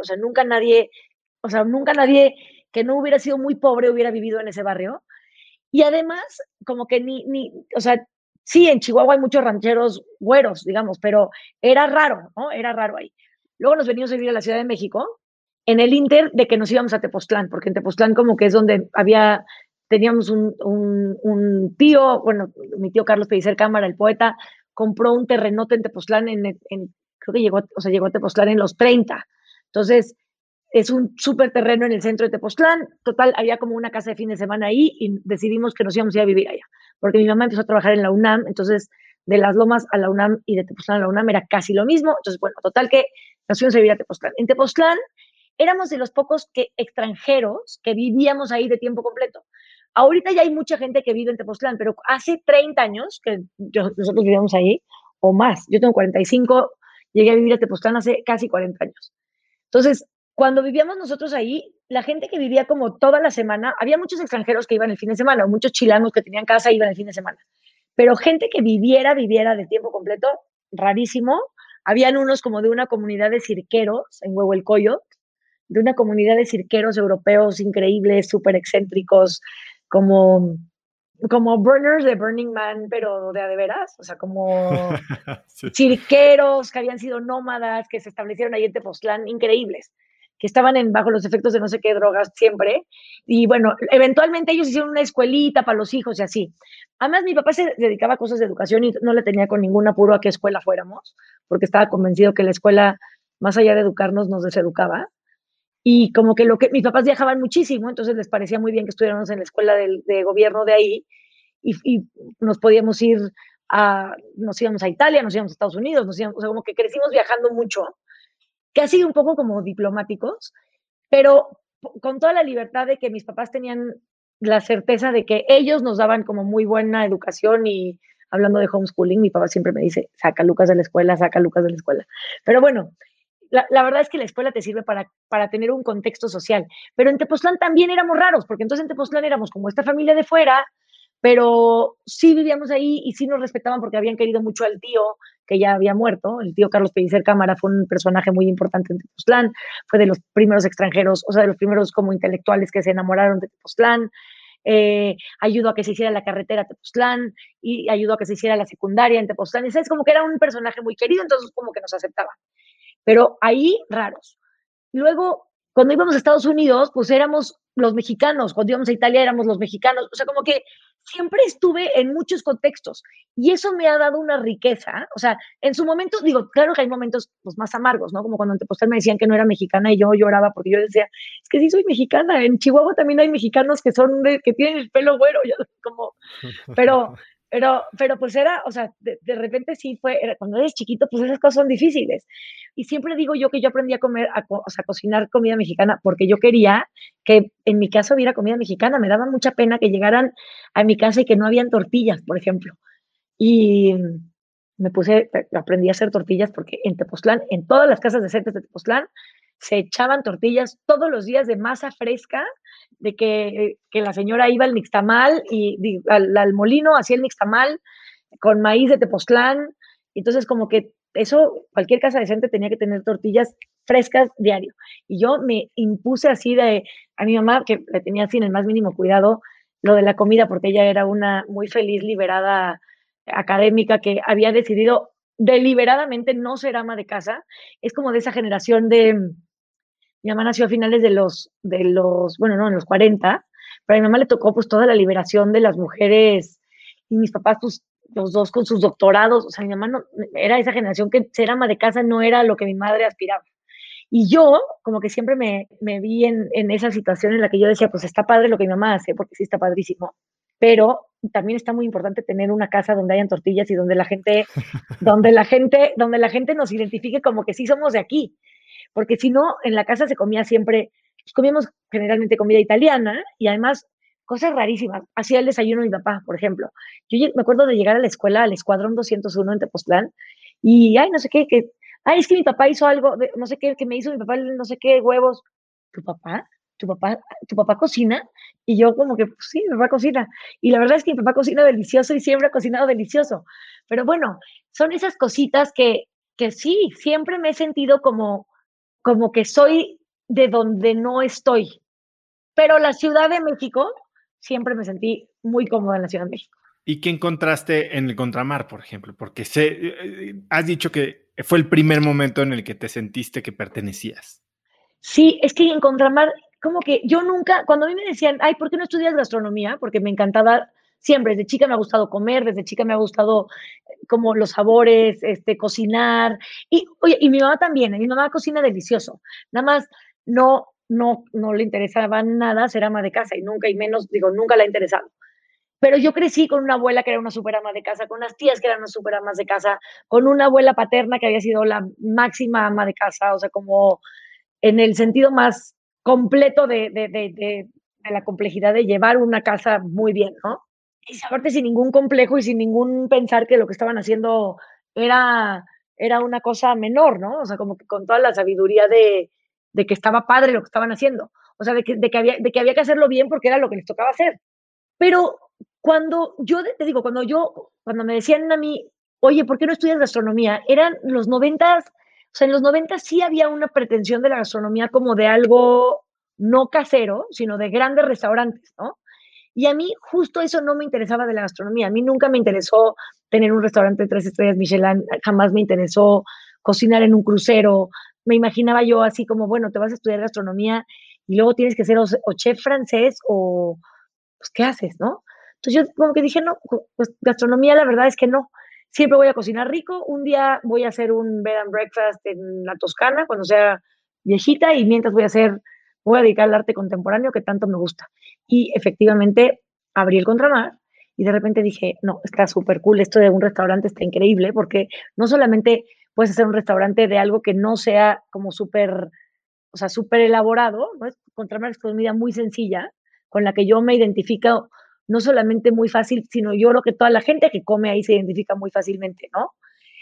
O sea, nunca nadie que no hubiera sido muy pobre hubiera vivido en ese barrio. Y además, como que o sea, sí, en Chihuahua hay muchos rancheros güeros, digamos, pero era raro, ¿no? Era raro ahí. Luego nos venimos a vivir a la Ciudad de México, en el Inter de que nos íbamos a Tepoztlán, porque en Tepoztlán como que es donde teníamos un tío, bueno, mi tío Carlos Pellicer Cámara, el poeta, compró un terrenote en Tepoztlán, creo que llegó a Tepoztlán en los 30. Entonces, es un súper terreno en el centro de Tepoztlán. Total, había como una casa de fin de semana ahí y decidimos que nos íbamos a ir a vivir allá. Porque mi mamá empezó a trabajar en la UNAM, entonces de Las Lomas a la UNAM y de Tepoztlán a la UNAM era casi lo mismo. Entonces, bueno, total que nos fuimos a vivir a Tepoztlán. En Tepoztlán éramos de los pocos extranjeros que vivíamos ahí de tiempo completo. Ahorita ya hay mucha gente que vive en Tepoztlán, pero hace 30 años que nosotros vivíamos ahí, o más. Yo tengo 45, llegué a vivir a Tepoztlán hace casi 40 años. Entonces, cuando vivíamos nosotros ahí, la gente que vivía como toda la semana, había muchos extranjeros que iban el fin de semana, o muchos chilanos que tenían casa e iban el fin de semana. Pero gente que viviera de tiempo completo, rarísimo. Habían unos como de una comunidad de cirqueros en Huehuelcoyo, de una comunidad de cirqueros europeos increíbles, súper excéntricos, como, como Burners de Burning Man, pero de a de veras, o sea, como Sí. cirqueros que habían sido nómadas, que se establecieron ahí en Tepoztlán, increíbles, que estaban bajo los efectos de no sé qué drogas siempre. Y bueno, eventualmente ellos hicieron una escuelita para los hijos y así. Además, mi papá se dedicaba a cosas de educación y no le tenía con ningún apuro a qué escuela fuéramos, porque estaba convencido que la escuela, más allá de educarnos, nos deseducaba. Y como que mis papás viajaban muchísimo, entonces les parecía muy bien que estuviéramos en la escuela de gobierno de ahí y nos podíamos ir nos íbamos a Italia, nos íbamos a Estados Unidos, o sea, como que crecimos viajando mucho, que ha sido un poco como diplomáticos, pero con toda la libertad de que mis papás tenían la certeza de que ellos nos daban como muy buena educación. Y hablando de homeschooling, mi papá siempre me dice, saca a Lucas de la escuela, saca a Lucas de la escuela. Pero bueno, la verdad es que la escuela te sirve para tener un contexto social. Pero en Tepoztlán también éramos raros, porque entonces en Tepoztlán éramos como esta familia de fuera, pero sí vivíamos ahí y sí nos respetaban porque habían querido mucho al tío que ya había muerto. El tío Carlos Pellicer Cámara fue un personaje muy importante en Tepoztlán, fue de los primeros extranjeros, o sea, de los primeros como intelectuales que se enamoraron de Tepoztlán. Ayudó a que se hiciera la carretera a Tepoztlán y ayudó a que se hiciera la secundaria en Tepoztlán. Y es como que era un personaje muy querido, entonces como que nos aceptaban. Pero ahí raros. Luego, cuando íbamos a Estados Unidos, pues éramos los mexicanos, cuando íbamos a Italia éramos los mexicanos, o sea, como que siempre estuve en muchos contextos y eso me ha dado una riqueza, o sea, en su momento, digo, claro que hay momentos pues, más amargos, ¿no? Como cuando en Tepoztlán me decían que no era mexicana y yo lloraba porque yo decía, es que sí soy mexicana, en Chihuahua también hay mexicanos que que tienen el pelo güero, yo, como, pero, pero pues era, o sea, de repente sí cuando eres chiquito, pues esas cosas son difíciles. Y siempre digo yo que yo aprendí a comer, o sea, a cocinar comida mexicana porque yo quería que en mi casa hubiera comida mexicana. Me daba mucha pena que llegaran a mi casa y que no habían tortillas, por ejemplo. Y aprendí a hacer tortillas porque en Tepoztlán, en todas las casas decentes de Tepoztlán, se echaban tortillas todos los días de masa fresca, de que la señora iba al nixtamal y al molino, hacía el nixtamal con maíz de Tepoztlán. Entonces, como que eso, cualquier casa decente tenía que tener tortillas frescas diario. Y yo me impuse así a mi mamá, que le tenía sin el más mínimo cuidado, lo de la comida, porque ella era una muy feliz, liberada académica que había decidido deliberadamente no ser ama de casa. Es como de esa generación mi mamá nació a finales bueno, no, en los 40, pero a mi mamá le tocó pues toda la liberación de las mujeres y mis papás pues los dos con sus doctorados, o sea, mi mamá no, era esa generación que ser ama de casa no era lo que mi madre aspiraba. Y yo como que siempre me vi en esa situación en la que yo decía, pues está padre lo que mi mamá hace, porque sí está padrísimo, pero también está muy importante tener una casa donde hayan tortillas y donde la gente nos identifique como que sí somos de aquí, porque si no, en la casa se comía siempre, pues comíamos generalmente comida italiana y además cosas rarísimas. Hacía el desayuno mi papá, por ejemplo. Yo me acuerdo de llegar a la escuela, al Escuadrón 201 en Tepoztlán, y, ay, no sé qué, ay, es que mi papá hizo algo, no sé qué, que me hizo mi papá, no sé qué, huevos. ¿Tu papá? ¿Tu papá? ¿Tu papá cocina? Y yo como que, pues sí, mi papá cocina. Y la verdad es que mi papá cocina delicioso y siempre ha cocinado delicioso. Pero bueno, son esas cositas que sí, siempre me he sentido como que soy de donde no estoy. Pero la Ciudad de México, siempre me sentí muy cómoda en la Ciudad de México. ¿Y qué encontraste en el contramar, por ejemplo? Porque has dicho que fue el primer momento en el que te sentiste que pertenecías. Sí, es que en Contramar, como que yo nunca, cuando a mí me decían, ay, ¿por qué no estudias gastronomía? Porque me encantaba siempre, desde chica me ha gustado comer, desde chica me ha gustado como los sabores, cocinar. Y, oye, y mi mamá también, mi mamá cocina delicioso. Nada más no le interesaba nada ser ama de casa y nunca, y menos, digo, nunca le ha interesado. Pero yo crecí con una abuela que era una super ama de casa, con unas tías que eran unas super amas de casa, con una abuela paterna que había sido la máxima ama de casa, o sea, como en el sentido más completo de la complejidad de llevar una casa muy bien, ¿no? Y aparte sin ningún complejo y sin ningún pensar que lo que estaban haciendo era, era una cosa menor, ¿no? O sea, como que con toda la sabiduría de que estaba padre lo que estaban haciendo. O sea, de que había que hacerlo bien porque era lo que les tocaba hacer. Pero cuando yo, te digo, cuando me decían a mí, oye, ¿por qué no estudias gastronomía? Eran los noventas, o sea, en los noventas sí había una pretensión de la gastronomía como de algo no casero, sino de grandes restaurantes, ¿no? Y a mí justo eso no me interesaba de la gastronomía. A mí nunca me interesó tener un restaurante de 3 estrellas Michelin, jamás me interesó cocinar en un crucero. Me imaginaba yo así como, bueno, te vas a estudiar gastronomía y luego tienes que ser o chef francés o, pues, ¿qué haces, no? Entonces yo como que dije, no, pues gastronomía la verdad es que no. Siempre voy a cocinar rico. Un día voy a hacer un bed and breakfast en la Toscana cuando sea viejita y mientras voy a dedicar al arte contemporáneo que tanto me gusta. Y efectivamente abrí el Contramar y de repente dije, no, está súper cool, esto de un restaurante está increíble porque no solamente puedes hacer un restaurante de algo que no sea como súper, o sea, súper elaborado, ¿no? Contramar es comida muy sencilla con la que yo me identifico no solamente muy fácil, sino yo creo que toda la gente que come ahí se identifica muy fácilmente, ¿no?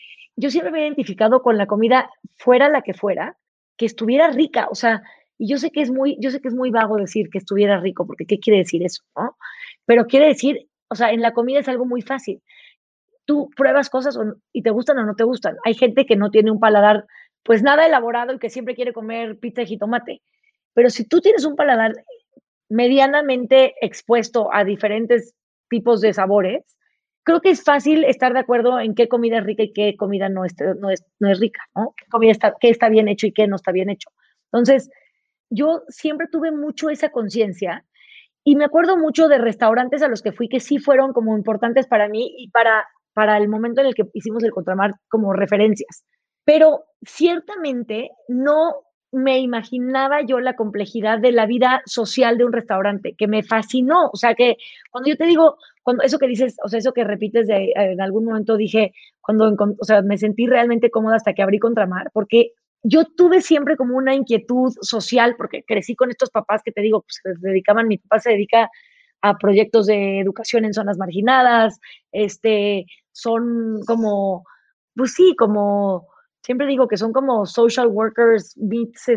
Yo siempre me he identificado con la comida, fuera la que fuera, que estuviera rica, o sea, y yo sé que es muy vago decir que estuviera rico, porque ¿qué quiere decir eso, no? Pero quiere decir, o sea, en la comida es algo muy fácil. Tú pruebas cosas y te gustan o no te gustan. Hay gente que no tiene un paladar, pues nada elaborado y que siempre quiere comer pizza de jitomate. Pero si tú tienes un paladar medianamente expuesto a diferentes tipos de sabores, creo que es fácil estar de acuerdo en qué comida es rica y qué comida no es rica, ¿no? Qué está bien hecho y qué no está bien hecho. Entonces, yo siempre tuve mucho esa conciencia y me acuerdo mucho de restaurantes a los que fui que sí fueron como importantes para mí y para el momento en el que hicimos el Contramar como referencias. Pero ciertamente no me imaginaba yo la complejidad de la vida social de un restaurante, que me fascinó. O sea, que cuando yo te digo, cuando eso que dices, o sea, eso que repites en algún momento dije, o sea, me sentí realmente cómoda hasta que abrí Contramar, porque yo tuve siempre como una inquietud social, porque crecí con estos papás que te digo, pues se dedicaban, mi papá se dedica a proyectos de educación en zonas marginadas, son como, pues sí, como, siempre digo que son como social workers meets,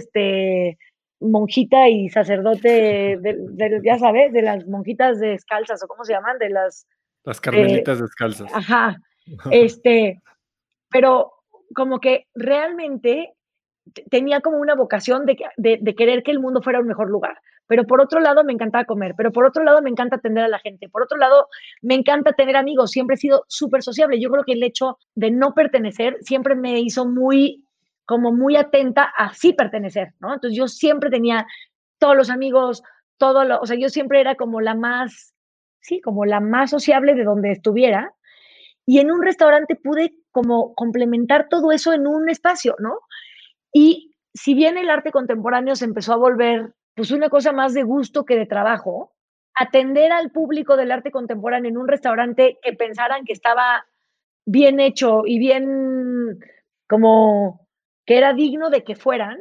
monjita y sacerdote, ya sabes, de las monjitas descalzas, o cómo se llaman, de las, Las eh, carmelitas descalzas. ajá, este, pero como que realmente tenía como una vocación de querer que el mundo fuera un mejor lugar. Pero por otro lado me encantaba comer, pero por otro lado me encanta atender a la gente, por otro lado me encanta tener amigos, siempre he sido súper sociable. Yo creo que el hecho de no pertenecer siempre me hizo como muy atenta a sí pertenecer, ¿no? Entonces yo siempre tenía todos los amigos, o sea, yo siempre era como la más, sí, como la más sociable de donde estuviera. Y en un restaurante pude como complementar todo eso en un espacio, ¿no? Y si bien el arte contemporáneo se empezó a volver, pues, una cosa más de gusto que de trabajo, atender al público del arte contemporáneo en un restaurante que pensaran que estaba bien hecho y bien como que era digno de que fueran,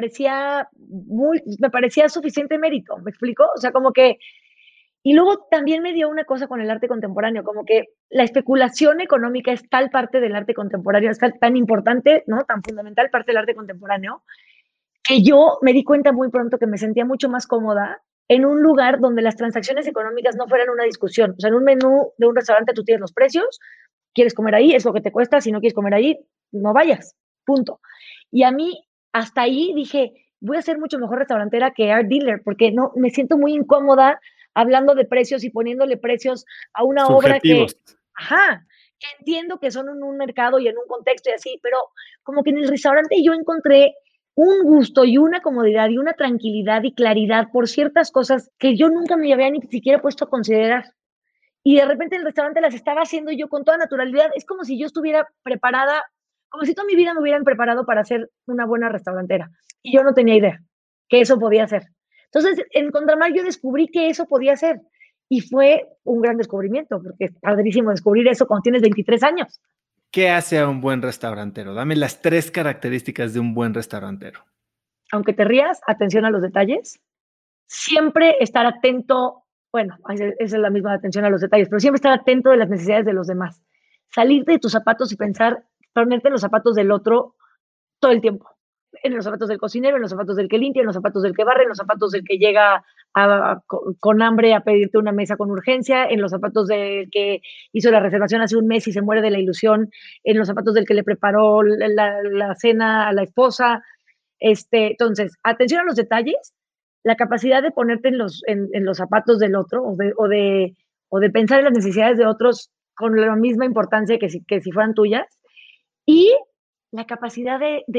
me parecía suficiente mérito, ¿me explico? O sea, como que y luego también me dio una cosa con el arte contemporáneo, como que la especulación económica es tal parte del arte contemporáneo, es tan importante, ¿no? Tan fundamental parte del arte contemporáneo, que yo me di cuenta muy pronto que me sentía mucho más cómoda en un lugar donde las transacciones económicas no fueran una discusión. O sea, en un menú de un restaurante tú tienes los precios, quieres comer ahí, es lo que te cuesta, si no quieres comer ahí, no vayas, punto. Y a mí, hasta ahí dije, voy a ser mucho mejor restaurantera que art dealer, porque no, me siento muy incómoda hablando de precios y poniéndole precios a una obra Subjetivos. ajá, que entiendo que son en un mercado y en un contexto y así, pero como que en el restaurante yo encontré un gusto y una comodidad y una tranquilidad y claridad por ciertas cosas que yo nunca me había ni siquiera puesto a considerar. y de repente en el restaurante las estaba haciendo yo con toda naturalidad. Es como si yo estuviera preparada, como si toda mi vida me hubieran preparado para ser una buena restaurantera. Y yo no tenía idea que eso podía ser. Entonces, en Contramar yo descubrí que eso podía ser. Y fue un gran descubrimiento, porque es padrísimo descubrir eso cuando tienes 23 años. ¿Qué hace a un buen restaurantero? Dame las 3 características de un buen restaurantero. Aunque te rías, atención a los detalles. Siempre estar atento, bueno, esa es la misma atención a los detalles, pero siempre estar atento de las necesidades de los demás. Salir de tus zapatos y pensar, ponerte en los zapatos del otro todo el tiempo. En los zapatos del cocinero, en los zapatos del que limpia, en los zapatos del que barre, en los zapatos del que llega con hambre a pedirte una mesa con urgencia, en los zapatos del que hizo la reservación hace un mes y se muere de la ilusión, en los zapatos del que le preparó la cena a la esposa. Entonces, atención a los detalles, la capacidad de ponerte en los zapatos del otro o de pensar en las necesidades de otros con la misma importancia que si fueran tuyas, y la capacidad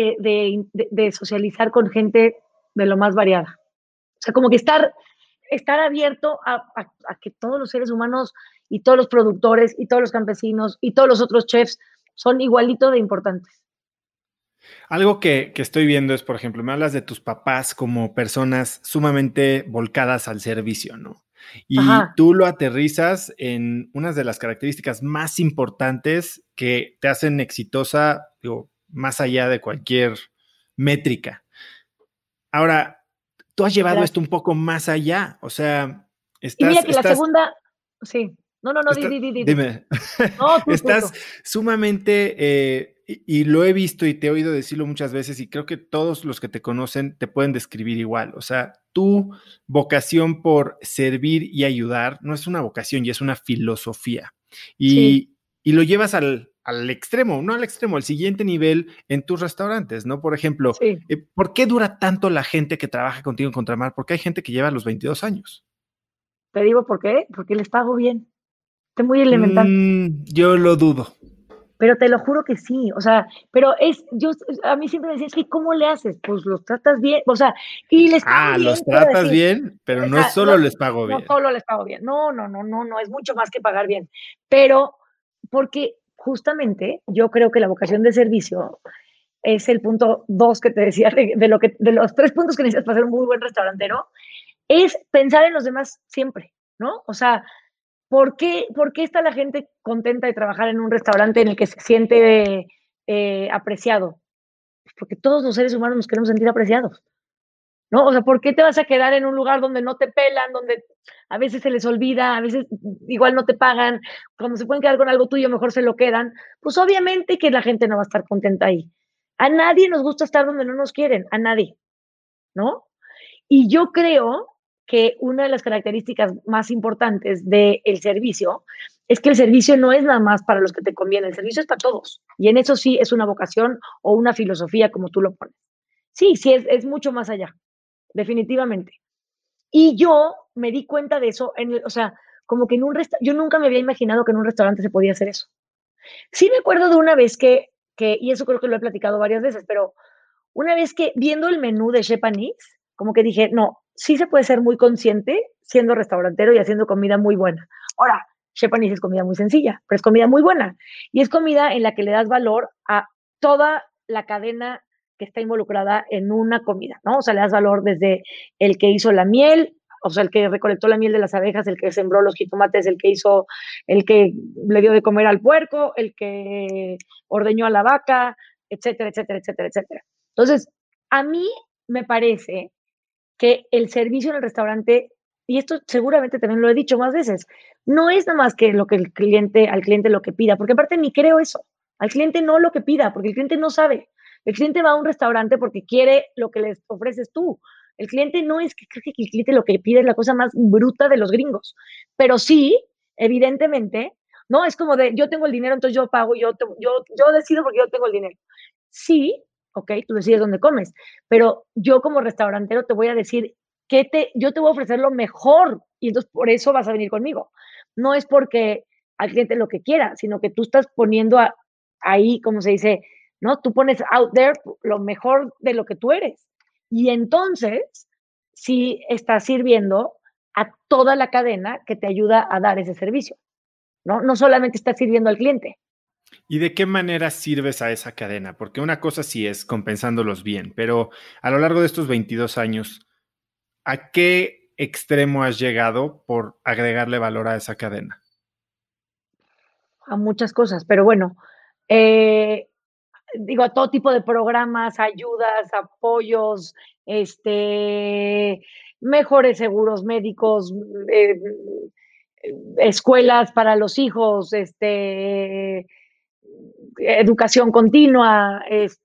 de socializar con gente de lo más variada. O sea, como que estar abierto a que todos los seres humanos y todos los productores y todos los campesinos y todos los otros chefs son igualito de importantes. Algo que estoy viendo es, por ejemplo, me hablas de tus papás como personas sumamente volcadas al servicio, ¿no? Y Ajá. tú lo aterrizas en unas de las características más importantes que te hacen exitosa, digo, más allá de cualquier métrica. Ahora, tú has llevado esto Gracias. un poco más allá, o sea, Y mira estás, que la estás, segunda, sí. No, no, no, estás, di. dime, No, tú. estás sumamente, y lo he visto y te he oído decirlo muchas veces y creo que todos los que te conocen te pueden describir igual, o sea, tu vocación por servir y ayudar no es una vocación y es una filosofía Sí. y lo llevas al extremo, no al extremo, al siguiente nivel en tus restaurantes, ¿no? Por ejemplo, Sí. ¿por qué dura tanto la gente que trabaja contigo en Contramar? Porque hay gente que lleva los 22 años. Te digo por qué, porque les pago bien. Es muy elemental. Yo lo dudo. Pero te lo juro que sí, o sea, a mí siempre me decían, es que ¿cómo le haces? Pues los tratas bien, o sea, y les pago Ah, los bien, quiero tratas decir, bien, pero o no es sea, solo les pago no bien. solo les pago bien, no, es mucho más que pagar bien, pero porque justamente yo creo que la vocación de servicio es el punto dos que te decía de los tres puntos que necesitas para ser un muy buen restaurantero, es pensar en los demás siempre, ¿no? O sea, ¿por qué está la gente contenta de trabajar en un restaurante en el que se siente apreciado? Pues porque todos los seres humanos nos queremos sentir apreciados, ¿no? O sea, ¿por qué te vas a quedar en un lugar donde no te pelan, donde a veces se les olvida, a veces igual no te pagan, cuando se pueden quedar con algo tuyo, mejor se lo quedan? Pues obviamente que la gente no va a estar contenta ahí. A nadie nos gusta estar donde no nos quieren, a nadie, ¿no? Y yo creo que una de las características más importantes del servicio es que el servicio no es nada más para los que te conviene, el servicio es para todos. Y en eso sí es una vocación o una filosofía, como tú lo pones. Sí, sí, es mucho más allá, definitivamente. Y yo me di cuenta de eso, o sea, como que en un restaurante, yo nunca me había imaginado que en un restaurante se podía hacer eso. Sí me acuerdo de una vez y eso creo que lo he platicado varias veces, pero una vez que viendo el menú de Chez Panisse, como que dije, no, sí se puede ser muy consciente siendo restaurantero y haciendo comida muy buena. Ahora, Chez Panisse es comida muy sencilla, pero es comida muy buena. Y es comida en la que le das valor a toda la cadena que está involucrada en una comida, ¿no? O sea, le das valor desde el que hizo la miel, o sea, el que recolectó la miel de las abejas, el que sembró los jitomates, el que le dio de comer al puerco, el que ordeñó a la vaca, etcétera, etcétera, etcétera, etcétera. Entonces, a mí me parece que el servicio en el restaurante, y esto seguramente también lo he dicho más veces, no es nada más que lo que al cliente lo que pida, porque aparte ni creo eso. Al cliente no lo que pida, porque el cliente no sabe. El cliente va a un restaurante porque quiere lo que les ofreces tú. El cliente no es que creo que el cliente lo que pide es la cosa más bruta de los gringos, pero sí, evidentemente, no es como de yo tengo el dinero, entonces yo pago, yo decido porque yo tengo el dinero. Sí, ok, tú decides dónde comes, pero yo como restaurantero te voy a decir yo te voy a ofrecer lo mejor y entonces por eso vas a venir conmigo. No es porque al cliente lo que quiera, sino que tú estás poniendo ahí, como se dice, ¿no? Tú pones out there lo mejor de lo que tú eres. Y entonces, sí estás sirviendo a toda la cadena que te ayuda a dar ese servicio. ¿no? No solamente estás sirviendo al cliente. ¿Y de qué manera sirves a esa cadena? Porque una cosa sí es compensándolos bien, pero a lo largo de estos 22 años, ¿a qué extremo has llegado por agregarle valor a esa cadena? A muchas cosas, pero bueno, eh, digo, a todo tipo de programas, ayudas, apoyos, mejores seguros médicos, escuelas para los hijos, educación continua,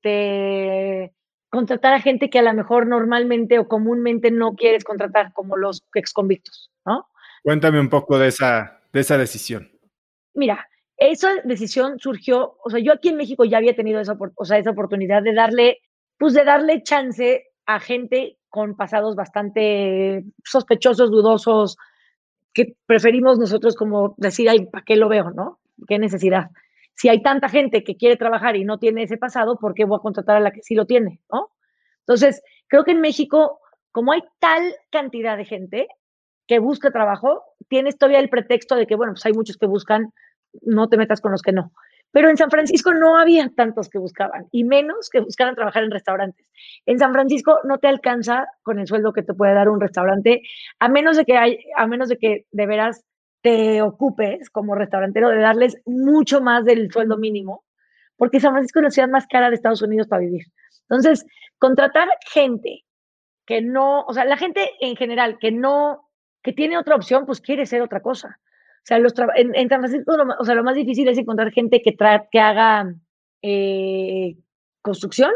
contratar a gente que a lo mejor normalmente o comúnmente no quieres contratar, como los exconvictos, ¿no? Cuéntame un poco de esa decisión. Mira, esa decisión surgió, o sea, yo aquí en México ya había tenido esa oportunidad de darle, pues de darle chance a gente con pasados bastante sospechosos, dudosos, que preferimos nosotros como decir, ay, ¿para qué lo veo, no? ¿Qué necesidad? Si hay tanta gente que quiere trabajar y no tiene ese pasado, ¿por qué voy a contratar a la que sí lo tiene, no? Entonces, creo que en México, como hay tal cantidad de gente que busca trabajo, tienes todavía el pretexto de que, bueno, pues hay muchos que buscan, no te metas con los que no. Pero en San Francisco no había tantos que buscaban, y menos que buscaran trabajar en restaurantes. En San Francisco no te alcanza con el sueldo que te puede dar un restaurante, a menos de que de veras te ocupes como restaurantero de darles mucho más del sueldo mínimo, porque San Francisco es la ciudad más cara de Estados Unidos para vivir. Entonces, contratar gente que no, o sea, la gente en general que no, que tiene otra opción, pues quiere ser otra cosa. O sea, en San Francisco, o sea, lo más difícil es encontrar gente que haga eh, construcción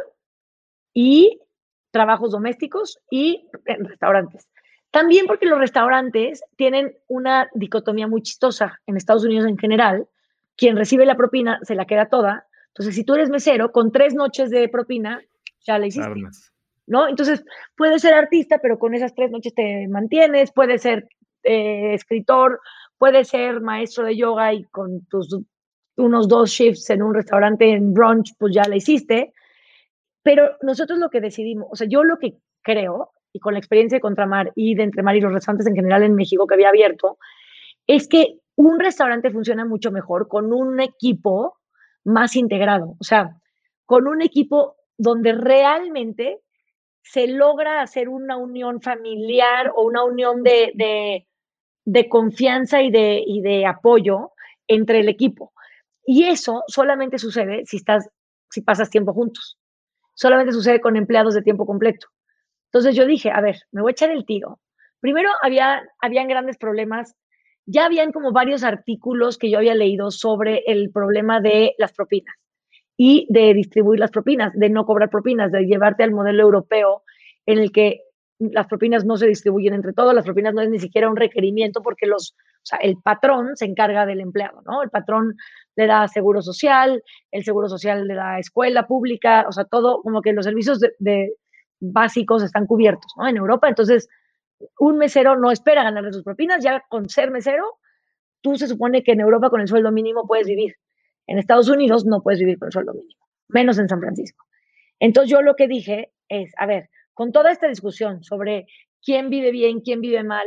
y trabajos domésticos y en restaurantes. También porque los restaurantes tienen una dicotomía muy chistosa en Estados Unidos en general. Quien recibe la propina se la queda toda. Entonces, si tú eres mesero, con 3 noches de propina, ya la hiciste. Armas. ¿No? Entonces, puedes ser artista, pero con esas 3 noches te mantienes, puedes ser escritor, puedes ser maestro de yoga y con tus unos 2 shifts en un restaurante en brunch, pues ya la hiciste. Pero nosotros lo que decidimos, o sea, yo lo que creo, y con la experiencia de Contramar y de Entremar y los restaurantes en general en México que había abierto, es que un restaurante funciona mucho mejor con un equipo más integrado, o sea, con un equipo donde realmente se logra hacer una unión familiar o una unión de confianza y de apoyo entre el equipo. Y eso solamente sucede si pasas tiempo juntos. Solamente sucede con empleados de tiempo completo. Entonces yo dije, a ver, me voy a echar el tiro. Primero habían grandes problemas, ya habían como varios artículos que yo había leído sobre el problema de las propinas y de distribuir las propinas, de no cobrar propinas, de llevarte al modelo europeo en el que las propinas no se distribuyen entre todos, las propinas no es ni siquiera un requerimiento porque o sea, el patrón se encarga del empleado, ¿no? El patrón le da seguro social, el seguro social le da escuela pública, o sea, todo como que los servicios de básicos están cubiertos, ¿no? En Europa, entonces, un mesero no espera ganarle sus propinas, ya con ser mesero, tú se supone que en Europa con el sueldo mínimo puedes vivir. En Estados Unidos no puedes vivir con el sueldo mínimo, menos en San Francisco. Entonces yo lo que dije es, a ver, con toda esta discusión sobre quién vive bien, quién vive mal,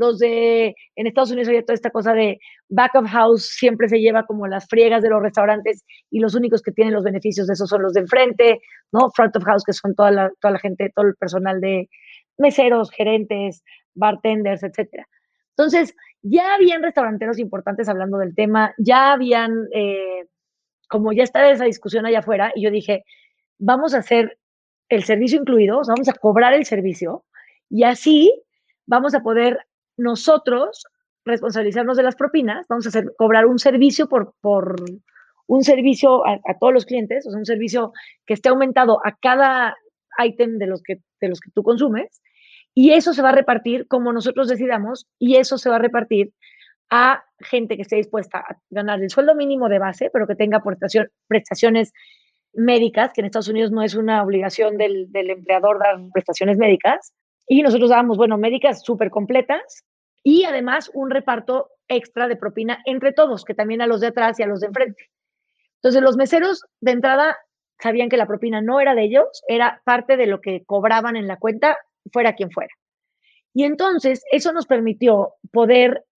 en Estados Unidos había toda esta cosa de back of house siempre se lleva como las friegas de los restaurantes y los únicos que tienen los beneficios de eso son los de enfrente, ¿no? Front of house, que son toda la gente, todo el personal de meseros, gerentes, bartenders, etcétera. Entonces, ya habían restauranteros importantes hablando del tema, ya habían, como ya está esa discusión allá afuera, y yo dije, vamos a hacer el servicio incluido, o sea, vamos a cobrar el servicio y así vamos a poder nosotros responsabilizarnos de las propinas, vamos a cobrar un servicio por un servicio a todos los clientes, o sea, un servicio que esté aumentado a cada ítem de los que tú consumes, y eso se va a repartir como nosotros decidamos, y eso se va a repartir a gente que esté dispuesta a ganar el sueldo mínimo de base, pero que tenga prestaciones médicas, que en Estados Unidos no es una obligación del empleador dar prestaciones médicas. Y nosotros dábamos, bueno, médicas súper completas y además un reparto extra de propina entre todos, que también a los de atrás y a los de enfrente. Entonces, los meseros de entrada sabían que la propina no era de ellos, era parte de lo que cobraban en la cuenta, fuera quien fuera. Y entonces, eso nos permitió poder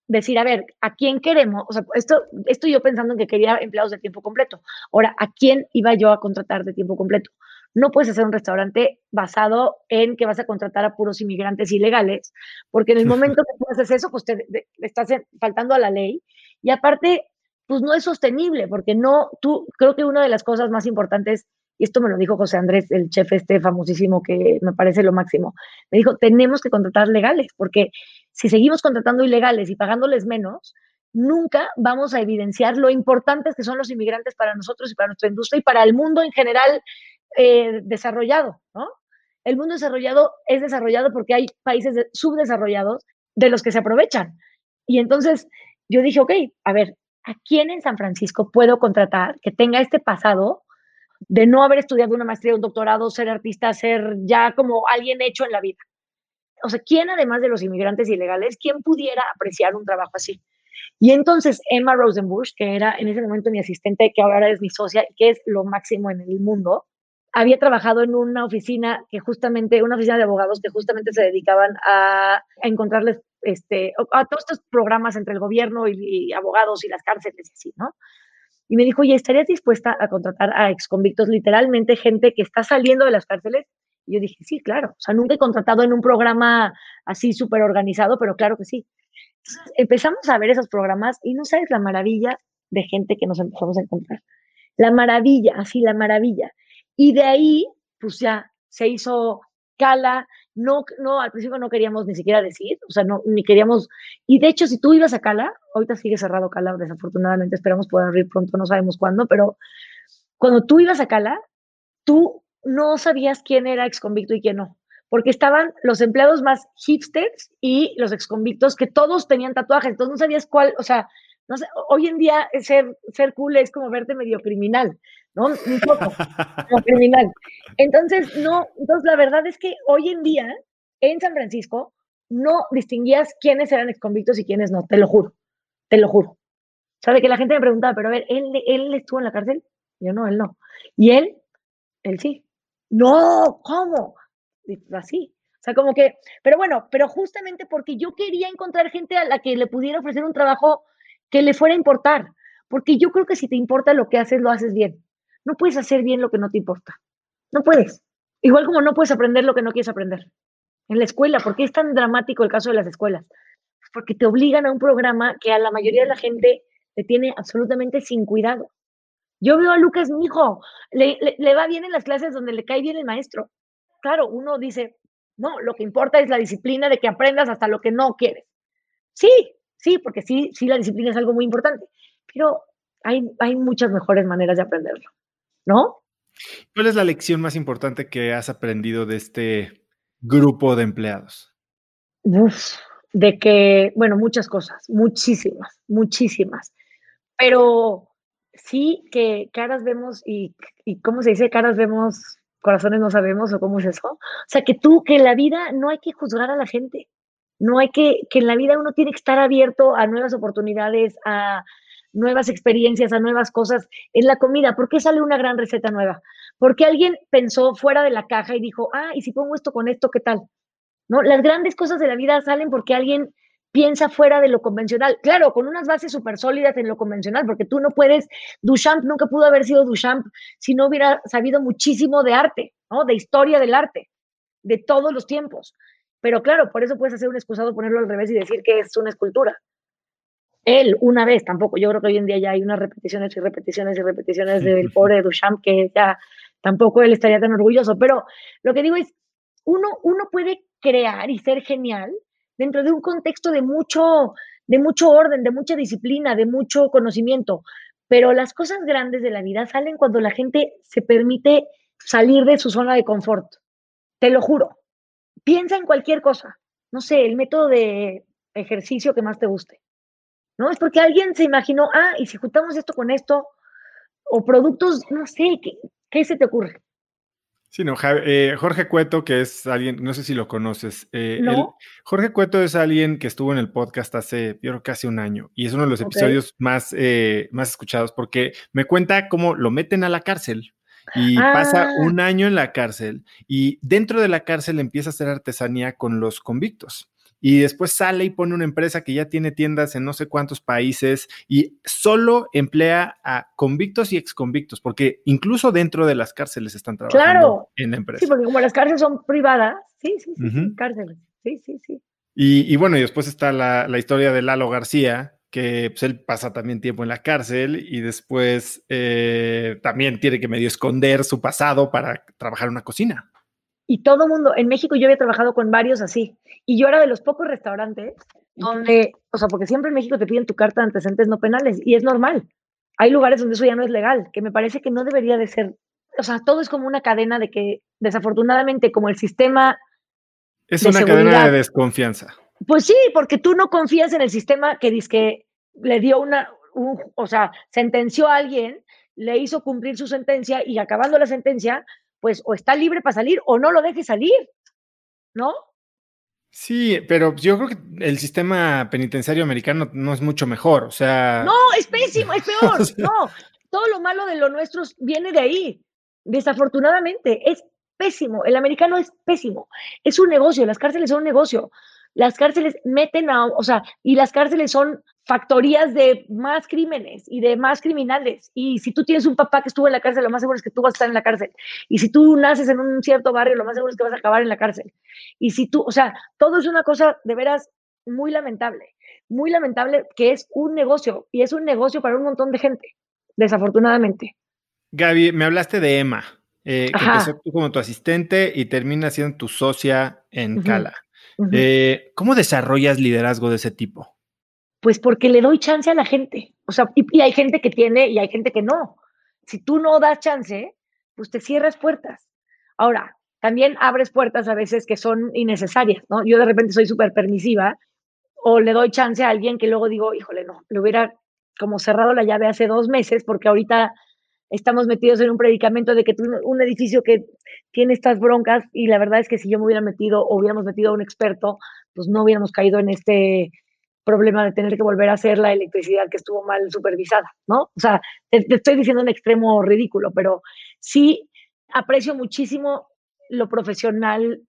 decir, a ver, ¿a quién queremos? O sea, esto yo pensando en que quería empleados de tiempo completo. Ahora, ¿a quién iba yo a contratar de tiempo completo? No puedes hacer un restaurante basado en que vas a contratar a puros inmigrantes ilegales, porque en el momento que tú haces eso, pues le estás faltando a la ley. Y aparte, pues no es sostenible, porque creo que una de las cosas más importantes, y esto me lo dijo José Andrés, el chef este famosísimo que me parece lo máximo, me dijo, tenemos que contratar legales, porque si seguimos contratando ilegales y pagándoles menos, nunca vamos a evidenciar lo importantes que son los inmigrantes para nosotros y para nuestra industria y para el mundo en general desarrollado, ¿no? El mundo desarrollado es desarrollado porque hay países subdesarrollados de los que se aprovechan. Y entonces yo dije, ok, a ver, ¿a quién en San Francisco puedo contratar que tenga este pasado de no haber estudiado una maestría, un doctorado, ser artista, ser ya como alguien hecho en la vida? O sea, ¿quién además de los inmigrantes ilegales, quién pudiera apreciar un trabajo así? Y entonces Emma Rosenbusch, que era en ese momento mi asistente, que ahora es mi socia, que es lo máximo en el mundo, había trabajado en una oficina una oficina de abogados que justamente se dedicaban a encontrarles a todos estos programas entre el gobierno y abogados y las cárceles y así, ¿no? Y me dijo, oye, ¿estarías dispuesta a contratar a exconvictos, literalmente gente que está saliendo de las cárceles? Y yo dije, sí, claro. O sea, nunca he contratado en un programa así súper organizado, pero claro que sí. Entonces, empezamos a ver esos programas y no sabes la maravilla de gente que nos empezamos a encontrar. La maravilla, así la maravilla. Y de ahí, pues ya se hizo Cala. No, no, al principio no queríamos ni siquiera decir, o sea, no, ni queríamos. Y de hecho, si tú ibas a Cala, ahorita sigue cerrado Cala, desafortunadamente, esperamos poder abrir pronto, no sabemos cuándo, pero cuando tú ibas a Cala, tú no sabías quién era exconvicto y quién no, porque estaban los empleados más hipsters y los exconvictos que todos tenían tatuajes, entonces no sabías cuál, o sea, no sé, hoy en día ser cool es como verte medio criminal, ¿no? Un poco, como criminal. Entonces, no, entonces la verdad es que hoy en día en San Francisco no distinguías quiénes eran exconvictos y quiénes no, te lo juro, te lo juro. Sabe que la gente me preguntaba, pero a ver, ¿él estuvo en la cárcel? Yo no, él no. Y él sí. No, ¿cómo? Y así. O sea, como que, pero bueno, pero justamente porque yo quería encontrar gente a la que le pudiera ofrecer un trabajo que le fuera a importar. Porque yo creo que si te importa lo que haces, lo haces bien. No puedes hacer bien lo que no te importa. No puedes. Igual como no puedes aprender lo que no quieres aprender. En la escuela, ¿por qué es tan dramático el caso de las escuelas? Porque te obligan a un programa que a la mayoría de la gente le tiene absolutamente sin cuidado. Yo veo a Lucas, mi hijo, le va bien en las clases donde le cae bien el maestro. Claro, uno dice, no, lo que importa es la disciplina de que aprendas hasta lo que no quieres. Sí, sí, porque sí, sí, la disciplina es algo muy importante, pero hay muchas mejores maneras de aprenderlo, ¿no? ¿Cuál es la lección más importante que has aprendido de este grupo de empleados? Uf, de que, bueno, muchas cosas, muchísimas, muchísimas, pero sí que caras vemos y ¿cómo se dice? Caras vemos, corazones no sabemos, o cómo es eso. O sea, que en la vida no hay que juzgar a la gente, no hay que en la vida uno tiene que estar abierto a nuevas oportunidades, a nuevas experiencias, a nuevas cosas. En la comida, ¿por qué sale una gran receta nueva? Porque alguien pensó fuera de la caja y dijo, ah, y si pongo esto con esto, ¿qué tal? ¿No? Las grandes cosas de la vida salen porque alguien piensa fuera de lo convencional. Claro, con unas bases súper sólidas en lo convencional, porque tú no puedes, Duchamp nunca pudo haber sido Duchamp si no hubiera sabido muchísimo de arte, ¿no? De historia del arte, de todos los tiempos. Pero claro, por eso puedes hacer un excusado, ponerlo al revés y decir que es una escultura. Él, una vez, tampoco. Yo creo que hoy en día ya hay unas repeticiones y repeticiones y repeticiones del pobre Duchamp que ya tampoco él estaría tan orgulloso. Pero lo que digo es, uno puede crear y ser genial dentro de un contexto de mucho orden, de mucha disciplina, de mucho conocimiento. Pero las cosas grandes de la vida salen cuando la gente se permite salir de su zona de confort. Te lo juro. Piensa en cualquier cosa. No sé, el método de ejercicio que más te guste. ¿No? Es porque alguien se imaginó, ah, y si juntamos esto con esto, o productos, no sé, ¿qué se te ocurre? Sí, no, Jorge Cueto, que es alguien, no sé si lo conoces, ¿No? Jorge Cueto es alguien que estuvo en el podcast hace, yo creo que hace un año, y es uno de los Ok. episodios más escuchados porque me cuenta cómo lo meten a la cárcel y pasa Ah, un año en la cárcel y dentro de la cárcel empieza a hacer artesanía con los convictos. y después sale y pone una empresa que ya tiene tiendas en no sé cuántos países y solo emplea a convictos y exconvictos, porque incluso dentro de las cárceles están trabajando Claro. en la Sí, empresa. porque como las cárceles son privadas, sí, sí, sí, sí, Ujú. cárceles. Sí, sí, sí. Y bueno, y después está la historia de Lalo García, que pues, él pasa también tiempo en la cárcel y después también tiene que medio esconder su pasado para trabajar en una cocina. Y todo mundo, en México yo había trabajado con varios así, y yo era de los pocos restaurantes donde, o sea, porque siempre en México te piden tu carta de antecedentes no penales, y es normal. Hay lugares donde eso ya no es legal, que me parece que no debería de ser, o sea, todo es como una cadena de que desafortunadamente como el sistema Es de una cadena de seguridad, desconfianza. pues sí, porque tú no confías en el sistema que dizque le dio o sea, sentenció a alguien, le hizo cumplir su sentencia y acabando la sentencia, pues o está libre para salir o no lo deje salir, ¿no? Sí, pero yo creo que el sistema penitenciario americano no es mucho mejor, o No, sea, es pésimo, es o peor. sea, No, todo lo malo de lo nuestro viene de ahí. Desafortunadamente, es pésimo. El americano es pésimo. Es un negocio, las cárceles son un negocio. Las cárceles meten o sea, y las cárceles son factorías de más crímenes y de más criminales. Y si tú tienes un papá que estuvo en la cárcel, lo más seguro es que tú vas a estar en la cárcel. Y si tú naces en un cierto barrio, lo más seguro es que vas a acabar en la cárcel. Y si tú, o sea, todo es una cosa de veras muy lamentable, muy lamentable, que es un negocio y es un negocio para un montón de gente, desafortunadamente. Gaby, me hablaste de Emma, que empezó Ajá. tú como tu asistente y termina siendo tu socia en Ujú, Cala. ujú. ¿Cómo desarrollas liderazgo de ese tipo? Pues porque le doy chance a la gente. O sea, y hay gente que tiene y hay gente que no. Si tú no das chance, pues te cierras puertas. Ahora, también abres puertas a veces que son innecesarias, ¿no? Yo de repente soy súper permisiva o le doy chance a alguien que luego digo, híjole, no, le hubiera como cerrado la llave hace 2 meses porque ahorita estamos metidos en un predicamento de que un edificio que tiene estas broncas y la verdad es que si yo me hubiera metido o hubiéramos metido a un experto, pues no hubiéramos caído en este problema de tener que volver a hacer la electricidad que estuvo mal supervisada, ¿no? O sea, te estoy diciendo un extremo ridículo, pero sí aprecio muchísimo lo profesional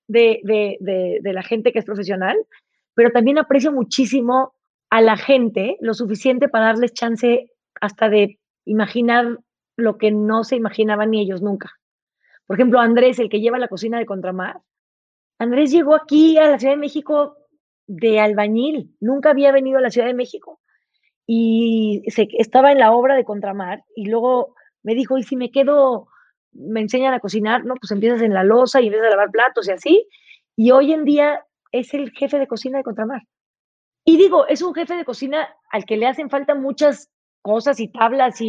de la gente que es profesional, pero también aprecio muchísimo a la gente lo suficiente para darles chance hasta de imaginar lo que no se imaginaban ni ellos nunca. Por ejemplo, Andrés, el que lleva la cocina de Contramar, Andrés llegó aquí a la Ciudad de México de albañil, nunca había venido a la Ciudad de México y estaba en la obra de Contramar y luego me dijo, ¿y si me quedo, me enseñan a cocinar? No, pues empiezas en la loza y empiezas a lavar platos y así. Y hoy en día es el jefe de cocina de Contramar. Y digo, es un jefe de cocina al que le hacen falta muchas cosas y tablas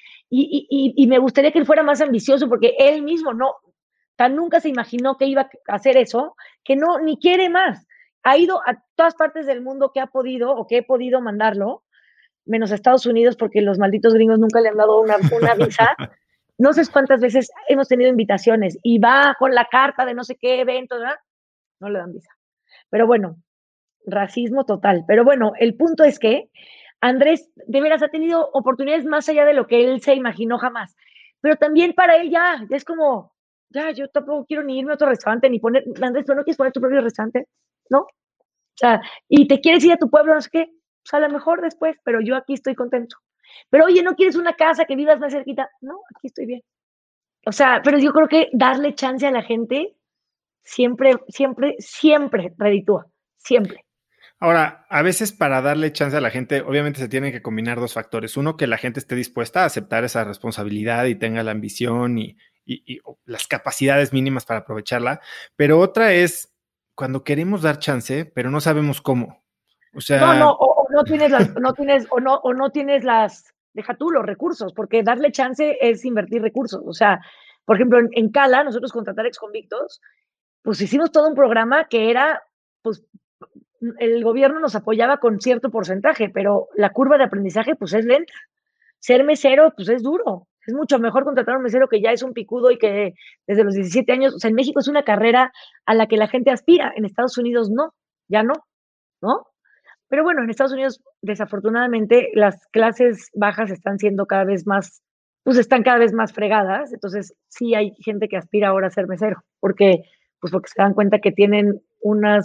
y me gustaría que él fuera más ambicioso porque él mismo no, tan nunca se imaginó que iba a hacer eso, que no, ni quiere más. Ha ido a todas partes del mundo que ha podido o que he podido mandarlo, menos a Estados Unidos porque los malditos gringos nunca le han dado una visa. No sé cuántas veces hemos tenido invitaciones y va con la carta de no sé qué evento, ¿verdad? No le dan visa. Pero bueno, racismo total. Pero bueno, el punto es que Andrés de veras ha tenido oportunidades más allá de lo que él se imaginó jamás. Pero también para él ya es como, ya, yo tampoco quiero ni irme a otro restaurante, ni poner, Andrés, pero no quieres poner tu propio restaurante, ¿no? O sea, y te quieres ir a tu pueblo, no sé qué, pues a lo mejor después, pero yo aquí estoy contento. Pero oye, ¿no quieres una casa que vivas más cerquita? No, aquí estoy bien. O sea, pero yo creo que darle chance a la gente siempre, siempre, siempre reditúa, siempre. Ahora, a veces para darle chance a la gente, obviamente se tienen que combinar dos factores. Uno, que la gente esté dispuesta a aceptar esa responsabilidad y tenga la ambición y las capacidades mínimas para aprovecharla. Pero otra es cuando queremos dar chance, pero no sabemos cómo. O No, no, sea, o no tienes o no tienes deja tú los recursos, porque darle chance es invertir recursos. O sea, por ejemplo, en Cala, nosotros contratar exconvictos, pues hicimos todo un programa que era, pues, el gobierno nos apoyaba con cierto porcentaje, pero la curva de aprendizaje, pues, es lenta. Ser mesero, pues, es duro. Es mucho mejor contratar a un mesero que ya es un picudo y que desde los 17 años, o sea, en México es una carrera a la que la gente aspira, en Estados Unidos no, ya no, ¿no? Pero bueno, en Estados Unidos, desafortunadamente, las clases bajas están siendo cada vez más, pues están cada vez más fregadas. Entonces, sí hay gente que aspira ahora a ser mesero, porque, pues porque se dan cuenta que tienen unas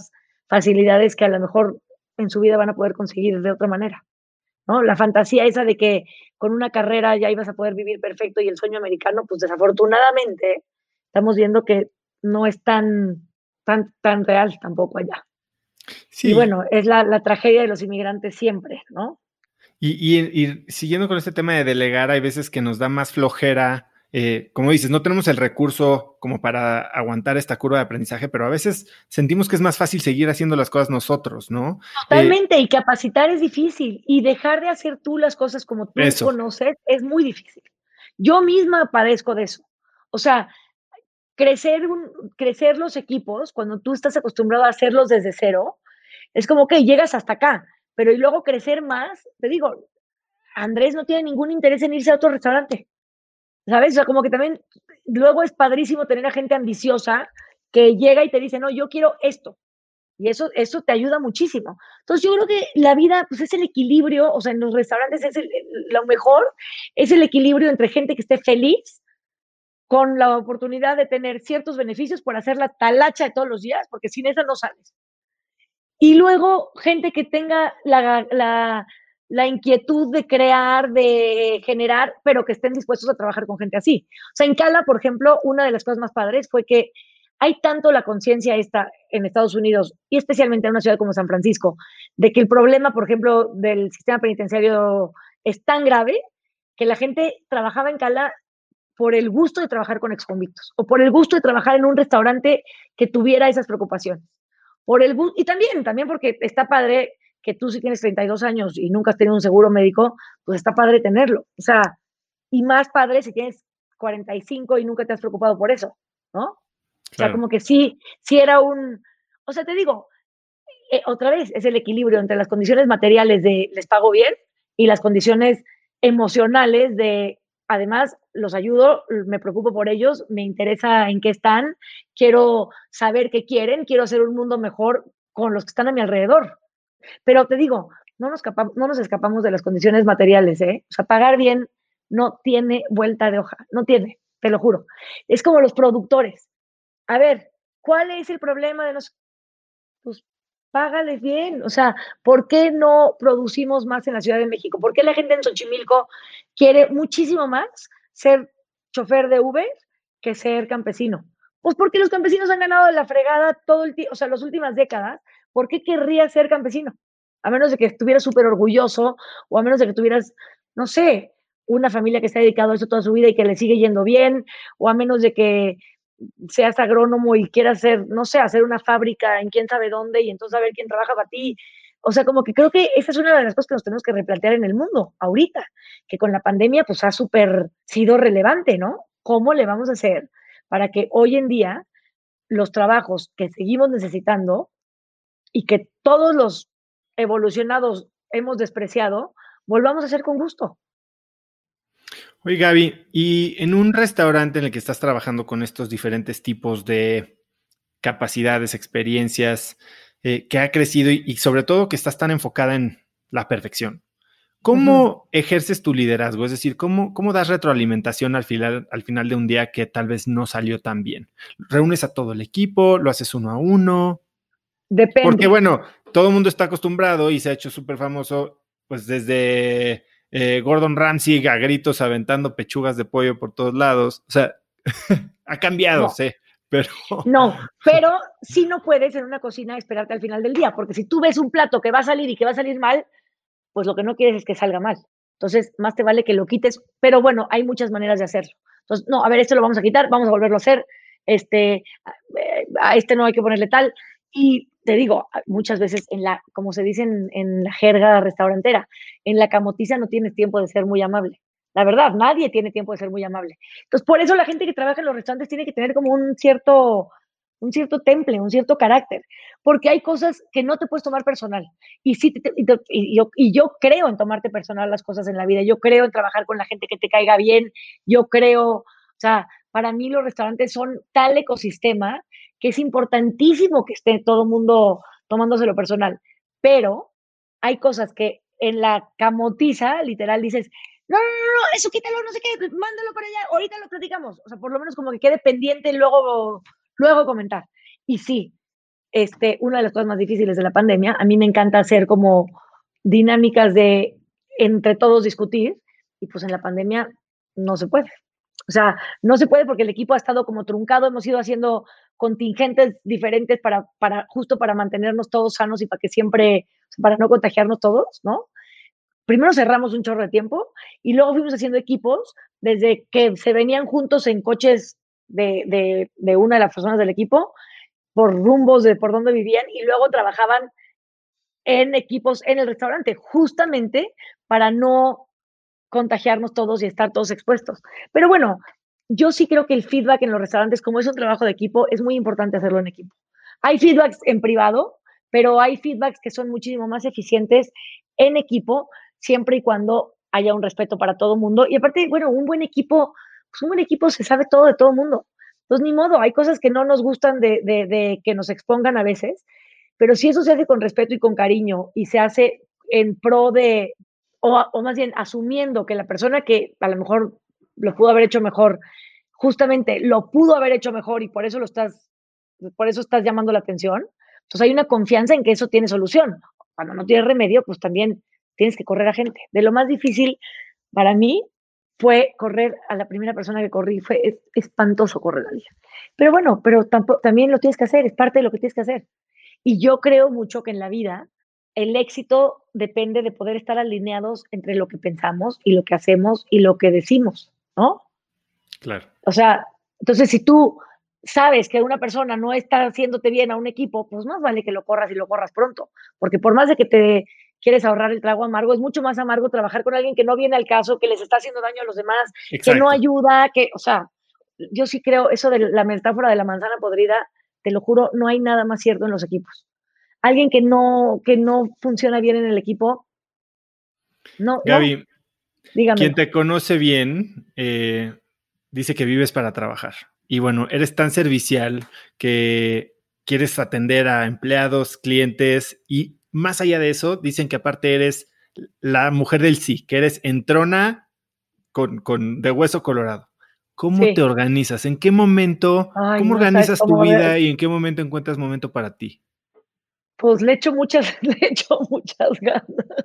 facilidades que a lo mejor en su vida van a poder conseguir de otra manera, ¿no? La fantasía esa de que con una carrera ya ibas a poder vivir perfecto y el sueño americano, pues desafortunadamente estamos viendo que no es tan real tampoco allá. Y Sí, bueno, es la tragedia de los inmigrantes siempre, ¿no? y siguiendo con este tema de delegar, hay veces que nos da más flojera, como dices, no tenemos el recurso como para aguantar esta curva de aprendizaje, pero a veces sentimos que es más fácil seguir haciendo las cosas nosotros, ¿no? Totalmente, y capacitar es difícil, y dejar de hacer tú las cosas como tú Eso, conoces es muy difícil. Yo misma padezco de eso. O sea, crecer los equipos, cuando tú estás acostumbrado a hacerlos desde cero, es como que llegas hasta acá, pero y luego crecer más, te digo, Andrés no tiene ningún interés en irse a otro restaurante, ¿sabes? O sea, como que también luego es padrísimo tener a gente ambiciosa que llega y te dice, no, yo quiero esto. Y eso te ayuda muchísimo. Entonces, yo creo que la vida, pues, es el equilibrio, o sea, en los restaurantes lo mejor es el equilibrio entre gente que esté feliz con la oportunidad de tener ciertos beneficios por hacer la talacha de todos los días, porque sin esa no sales. Y luego gente que tenga la inquietud de crear, de generar, pero que estén dispuestos a trabajar con gente así. O sea, en Cala, por ejemplo, una de las cosas más padres fue que hay tanto la conciencia esta en Estados Unidos y especialmente en una ciudad como San Francisco, de que el problema, por ejemplo, del sistema penitenciario es tan grave que la gente trabajaba en Cala por el gusto de trabajar con exconvictos o por el gusto de trabajar en un restaurante que tuviera esas preocupaciones. Por el y también porque está padre que tú si tienes 32 años y nunca has tenido un seguro médico, pues está padre tenerlo. O sea, y más padre si tienes 45 y nunca te has preocupado por eso, ¿no? O sea, claro. como que sí era o sea, te digo, otra vez, es el equilibrio entre las condiciones materiales de les pago bien y las condiciones emocionales de, además, los ayudo, me preocupo por ellos, me interesa en qué están, quiero saber qué quieren, quiero hacer un mundo mejor con los que están a mi alrededor. Pero te digo, no nos escapamos de las condiciones materiales, ¿eh? O sea, pagar bien no tiene vuelta de hoja, no tiene, te lo juro. Es como los productores. A ver, ¿cuál es el problema de los pues págales bien, o sea, ¿por qué no producimos más en la Ciudad de México? ¿Por qué la gente en Xochimilco quiere muchísimo más ser chofer de Uber que ser campesino? Pues porque los campesinos han ganado de la fregada todo el tiempo, o sea, las últimas décadas, ¿por qué querría ser campesino? A menos de que estuvieras súper orgulloso o a menos de que tuvieras, no sé, una familia que se ha dedicado a eso toda su vida y que le sigue yendo bien, o a menos de que seas agrónomo y quieras hacer, no sé, hacer una fábrica en quién sabe dónde y entonces a ver quién trabaja para ti. O sea, como que creo que esa es una de las cosas que nos tenemos que replantear en el mundo ahorita, que con la pandemia pues ha súper sido relevante, ¿no? ¿Cómo le vamos a hacer para que hoy en día los trabajos que seguimos necesitando y que todos los evolucionados hemos despreciado, volvamos a hacer con gusto? Oye, Gaby, y en un restaurante en el que estás trabajando con estos diferentes tipos de capacidades, experiencias, que ha crecido y sobre todo que estás tan enfocada en la perfección. Uh -huh. ¿Cómo ejerces tu liderazgo? Es decir, ¿cómo das retroalimentación al final de un día que tal vez no salió tan bien? ¿Reúnes a todo el equipo? ¿Lo haces uno a uno? Porque Depende. bueno, todo el mundo está acostumbrado y se ha hecho súper famoso, pues desde Gordon Ramsay a gritos aventando pechugas de pollo por todos lados. O sea, ha cambiado, No, sé, pero no, pero sí no puedes en una cocina esperarte al final del día, porque si tú ves un plato que va a salir y que va a salir mal, pues lo que no quieres es que salga mal. Entonces, más te vale que lo quites, pero bueno, hay muchas maneras de hacerlo. Entonces, no, a ver, esto lo vamos a quitar, vamos a volverlo a hacer, a este no hay que ponerle tal. Y te digo, muchas veces como se dice en la jerga restaurantera, en la camotiza no tienes tiempo de ser muy amable. La verdad, nadie tiene tiempo de ser muy amable. Entonces, por eso la gente que trabaja en los restaurantes tiene que tener como un cierto temple, un cierto carácter, porque hay cosas que no te puedes tomar personal. Y, sí, yo creo en tomarte personal las cosas en la vida, yo creo en trabajar con la gente que te caiga bien, yo creo, o sea, para mí los restaurantes son tal ecosistema que es importantísimo que esté todo el mundo tomándoselo personal, pero hay cosas que en la camotiza, literal, dices, no, no, no, no, eso quítalo, no sé qué, mándalo para allá, ahorita lo platicamos, o sea, por lo menos como que quede pendiente luego comentar. Y sí, una de las cosas más difíciles de la pandemia. A mí me encanta hacer como dinámicas de entre todos discutir y pues en la pandemia no se puede. O sea, no se puede porque el equipo ha estado como truncado, hemos ido haciendo contingentes diferentes justo para mantenernos todos sanos y para que siempre, para no contagiarnos todos, ¿no? Primero cerramos un chorro de tiempo y luego fuimos haciendo equipos desde que se venían juntos en coches de una de las personas del equipo por rumbos de por dónde vivían y luego trabajaban en equipos en el restaurante, justamente para no contagiarnos todos y estar todos expuestos. Pero bueno, yo sí creo que el feedback en los restaurantes, como es un trabajo de equipo, es muy importante hacerlo en equipo. Hay feedbacks en privado, pero hay feedbacks que son muchísimo más eficientes en equipo, siempre y cuando haya un respeto para todo el mundo. Y aparte, bueno, pues un buen equipo se sabe todo de todo el mundo. Entonces, ni modo, hay cosas que no nos gustan de que nos expongan a veces, pero si eso se hace con respeto y con cariño y se hace en pro de, o más bien asumiendo que la persona que a lo mejor lo pudo haber hecho mejor, justamente lo pudo haber hecho mejor y por eso estás llamando la atención, entonces hay una confianza en que eso tiene solución. Cuando no tiene remedio, pues también tienes que correr a gente. De lo más difícil para mí fue correr a la primera persona que corrí, fue espantoso correr a alguien. Pero bueno, pero también lo tienes que hacer, es parte de lo que tienes que hacer. Y yo creo mucho que en la vida el éxito depende de poder estar alineados entre lo que pensamos y lo que hacemos y lo que decimos, ¿no? Claro. O sea, entonces si tú sabes que una persona no está haciéndote bien a un equipo, pues más vale que lo corras y lo corras pronto, porque por más de que te quieres ahorrar el trago amargo, es mucho más amargo trabajar con alguien que no viene al caso, que les está haciendo daño a los demás, que no Exacto. ayuda, o sea, yo sí creo eso de la metáfora de la manzana podrida, te lo juro, no hay nada más cierto en los equipos. Alguien que no funciona bien en el equipo, no, no, Gaby, quien dígamelo. te conoce bien dice que vives para trabajar. Y bueno, eres tan servicial que quieres atender a empleados, clientes y más allá de eso, dicen que aparte eres la mujer del sí, que eres entrona de hueso colorado. ¿Cómo te Sí. organizas? ¿En qué momento, Ay, cómo no sabes organizas tu cómo, vida y en qué momento encuentras momento para ti? pues le echo muchas, le echo muchas ganas.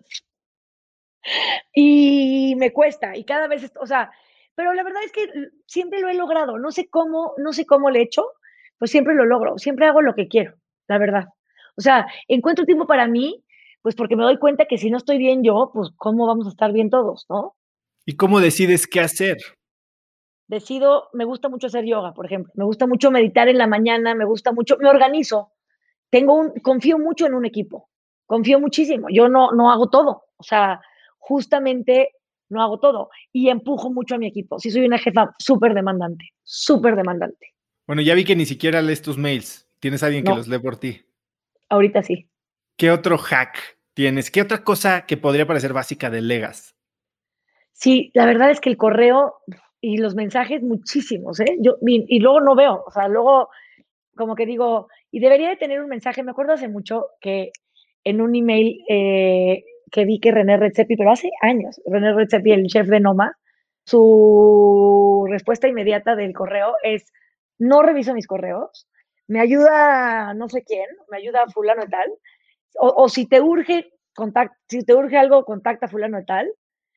Y me cuesta, y cada vez, o sea, pero la verdad es que siempre lo he logrado. No sé cómo le echo, pues siempre lo logro. Siempre hago lo que quiero, la verdad. O sea, encuentro tiempo para mí, pues porque me doy cuenta que si no estoy bien yo, pues cómo vamos a estar bien todos, ¿no? ¿Y cómo decides qué hacer? Me gusta mucho hacer yoga, por ejemplo. Me gusta mucho meditar en la mañana, me organizo. Confío mucho en un equipo, confío muchísimo. Yo no hago todo, o sea, justamente no hago todo y empujo mucho a mi equipo. Sí, soy una jefa súper demandante, súper demandante. Bueno, ya vi que ni siquiera lees tus mails. Tienes a alguien que los No, lee por ti. ahorita sí. ¿Qué otro hack tienes? ¿Qué otra cosa que podría parecer básica delegas? Sí, la verdad es que el correo y los mensajes, muchísimos, ¿eh? Y luego no veo, o sea, luego como que digo, y debería de tener un mensaje. Me acuerdo hace mucho que en un email que vi que René Redzepi, pero hace años, René Redzepi, el chef de Noma, su respuesta inmediata del correo es, no reviso mis correos, me ayuda no sé quién, me ayuda fulano de tal, o si te urge algo, contacta fulano de tal,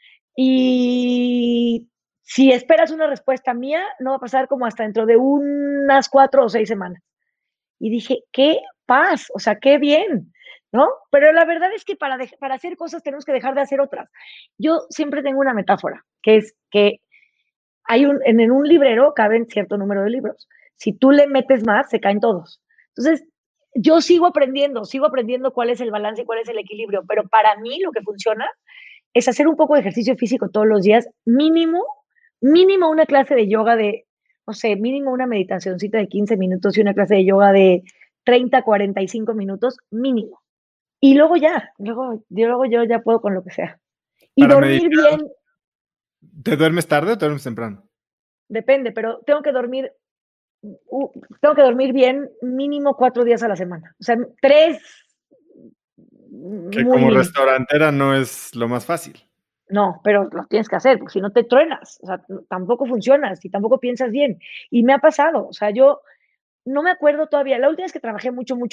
y si esperas una respuesta mía, no va a pasar como hasta dentro de unas 4 o 6 semanas. Y dije, qué paz, o sea, qué bien, ¿no? Pero la verdad es que para hacer cosas tenemos que dejar de hacer otras. Yo siempre tengo una metáfora, que es que en un librero caben cierto número de libros. Si tú le metes más, se caen todos. Entonces, yo sigo aprendiendo cuál es el balance y cuál es el equilibrio, pero para mí lo que funciona es hacer un poco de ejercicio físico todos los días, mínimo una clase de yoga no sé, mínimo una meditacioncita de 15 minutos y una clase de yoga de 30 a 45 minutos, mínimo. Y luego yo ya puedo con lo que sea. Y Para dormir meditar, bien, ¿te duermes tarde o te duermes temprano? depende, pero tengo que dormir bien mínimo 4 días a la semana. O sea, 3, Que muy como mínimo. restaurantera no es lo más fácil. No, pero lo tienes que hacer, porque si no te truenas, o sea, tampoco funcionas y tampoco piensas bien. Y me ha pasado, o sea, yo no me acuerdo todavía. La última vez que trabajé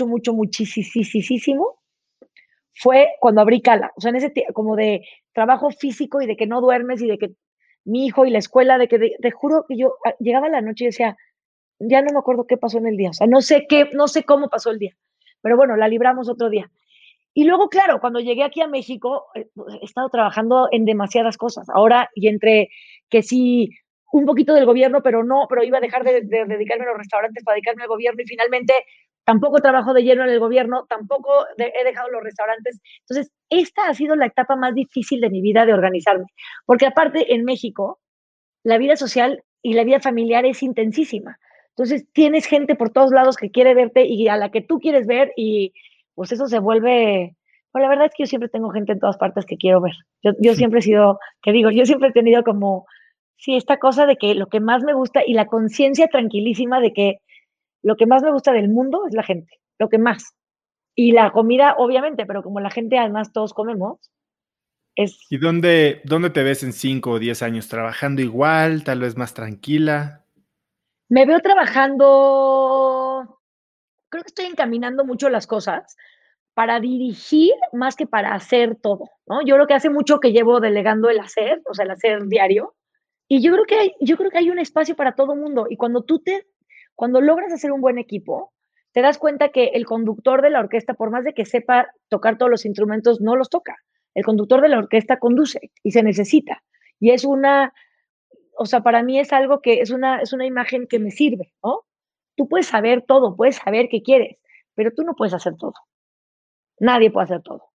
muchísimo fue cuando abrí Cala. O sea, en ese como de trabajo físico y de que no duermes y de que mi hijo y la escuela, de que te juro que yo llegaba a la noche y decía, ya no me acuerdo qué pasó en el día. O sea, no sé cómo pasó el día. Pero bueno, la libramos otro día. Y luego, claro, cuando llegué aquí a México, he estado trabajando en demasiadas cosas. Ahora, y entre que sí, un poquito del gobierno, pero no, pero iba a dejar de dedicarme a los restaurantes para dedicarme al gobierno y finalmente tampoco trabajo de lleno en el gobierno, tampoco he dejado los restaurantes. Entonces, esta ha sido la etapa más difícil de mi vida de organizarme, porque aparte en México, la vida social y la vida familiar es intensísima. Entonces, tienes gente por todos lados que quiere verte y a la que tú quieres ver y pues eso se vuelve, pues la verdad es que yo siempre tengo gente en todas partes que quiero ver. Yo siempre he sido, que digo, yo siempre he tenido como, sí, esta cosa de que lo que más me gusta y la conciencia tranquilísima de que lo que más me gusta del mundo es la gente, lo que más. Y la comida, obviamente, pero como la gente además todos comemos, es, ¿Y dónde te ves en 5 o 10 años? ¿Trabajando igual, tal vez más tranquila? me veo trabajando, creo que estoy encaminando mucho las cosas para dirigir más que para hacer todo, ¿no? Yo creo que hace mucho que llevo delegando el hacer, o sea, el hacer diario, y yo creo que hay un espacio para todo mundo, y cuando logras hacer un buen equipo, te das cuenta que el conductor de la orquesta, por más de que sepa tocar todos los instrumentos, no los toca. El conductor de la orquesta conduce y se necesita. Y es una, o sea, para mí es algo que es una imagen que me sirve, ¿no? Tú puedes saber todo, puedes saber qué quieres, pero tú no puedes hacer todo. Nadie puede hacer todo.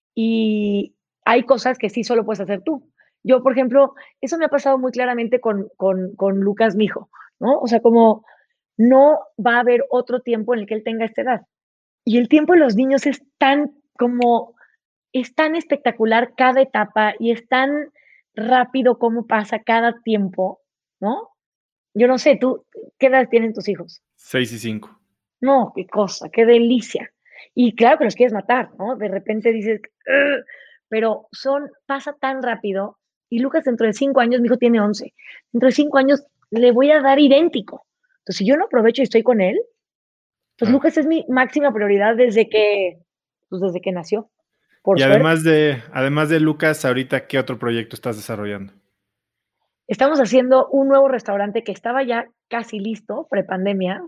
Y hay cosas que sí solo puedes hacer tú. Yo, por ejemplo, eso me ha pasado muy claramente con Lucas, mi hijo, ¿no? O sea, como no va a haber otro tiempo en el que él tenga esta edad. Y el tiempo de los niños es tan como, es tan espectacular cada etapa y es tan rápido como pasa cada tiempo, ¿no? Yo no sé, tú, ¿qué edad tienen tus hijos? 6 y 5. No, qué cosa, qué delicia. Y claro que los quieres matar, ¿no? De repente dices, "Ugh", pero pasa tan rápido. Y Lucas, dentro de 5 años, mi hijo tiene 11, dentro de 5 años le voy a dar idéntico. Entonces, si yo no aprovecho y estoy con él, pues Claro. Lucas es mi máxima prioridad pues desde que nació, por Y suerte. además de Lucas, ahorita, ¿qué otro proyecto estás desarrollando? Estamos haciendo un nuevo restaurante que estaba ya casi listo, prepandemia,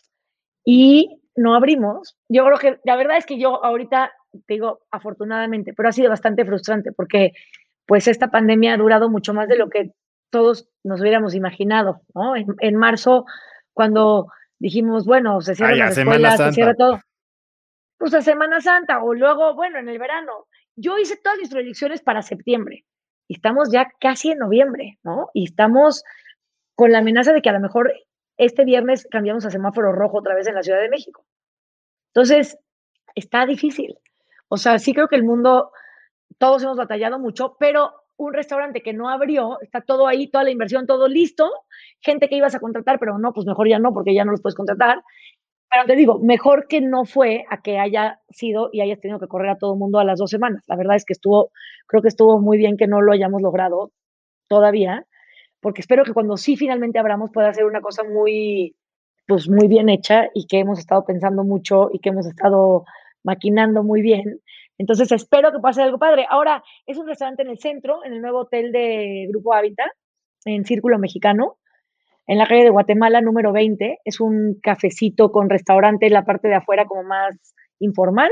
y no abrimos. Yo creo que la verdad es que yo ahorita te digo afortunadamente, pero ha sido bastante frustrante porque pues esta pandemia ha durado mucho más de lo que todos nos hubiéramos imaginado, ¿no? En marzo, cuando dijimos, bueno, se cierran Ay, a las Semana escuelas, se cierra Santa. todo, pues a Semana Santa o luego, bueno, en el verano. Yo hice todas mis proyecciones para septiembre y estamos ya casi en noviembre, ¿no? Y estamos con la amenaza de que a lo mejor este viernes cambiamos a semáforo rojo otra vez en la Ciudad de México. Entonces, está difícil. O sea, sí creo que el mundo, todos hemos batallado mucho, pero un restaurante que no abrió, está todo ahí, toda la inversión, todo listo, gente que ibas a contratar, pero no, pues mejor ya no, porque ya no los puedes contratar. Pero te digo, mejor que no fue a que haya sido y hayas tenido que correr a todo el mundo a las 2 semanas. La verdad es que creo que estuvo muy bien que no lo hayamos logrado todavía, porque espero que cuando sí finalmente abramos pueda ser una cosa muy, pues muy bien hecha y que hemos estado pensando mucho y que hemos estado maquinando muy bien. Entonces espero que pase algo padre. Ahora, es un restaurante en el centro, en el nuevo hotel de Grupo Hábitat, en Círculo Mexicano, en la calle de Guatemala, número 20. Es un cafecito con restaurante en la parte de afuera como más informal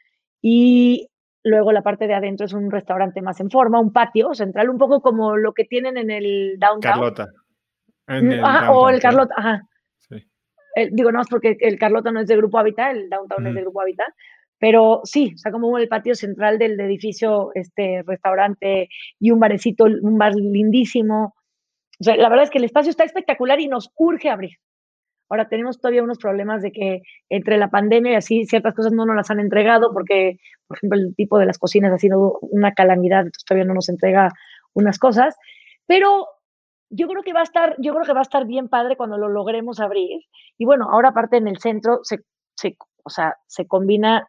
y luego la parte de adentro es un restaurante más en forma, un patio central, un poco como lo que tienen en el downtown. Carlota, en el Ajá, o downtown, el claro. Carlota, ajá. Sí. Digo, no, es porque el Carlota no es de Grupo Habitat, el downtown es de Ujú. Grupo Habitat, pero sí, o sea, como el patio central del edificio, este restaurante y un barecito, un bar lindísimo. O sea, la verdad es que el espacio está espectacular y nos urge abrir. Ahora tenemos todavía unos problemas de que entre la pandemia y así ciertas cosas no nos las han entregado porque, por ejemplo, el tipo de las cocinas ha sido una calamidad, entonces todavía no nos entrega unas cosas, pero yo creo que va a estar bien padre cuando lo logremos abrir. Y bueno, ahora aparte en el centro o sea, se combina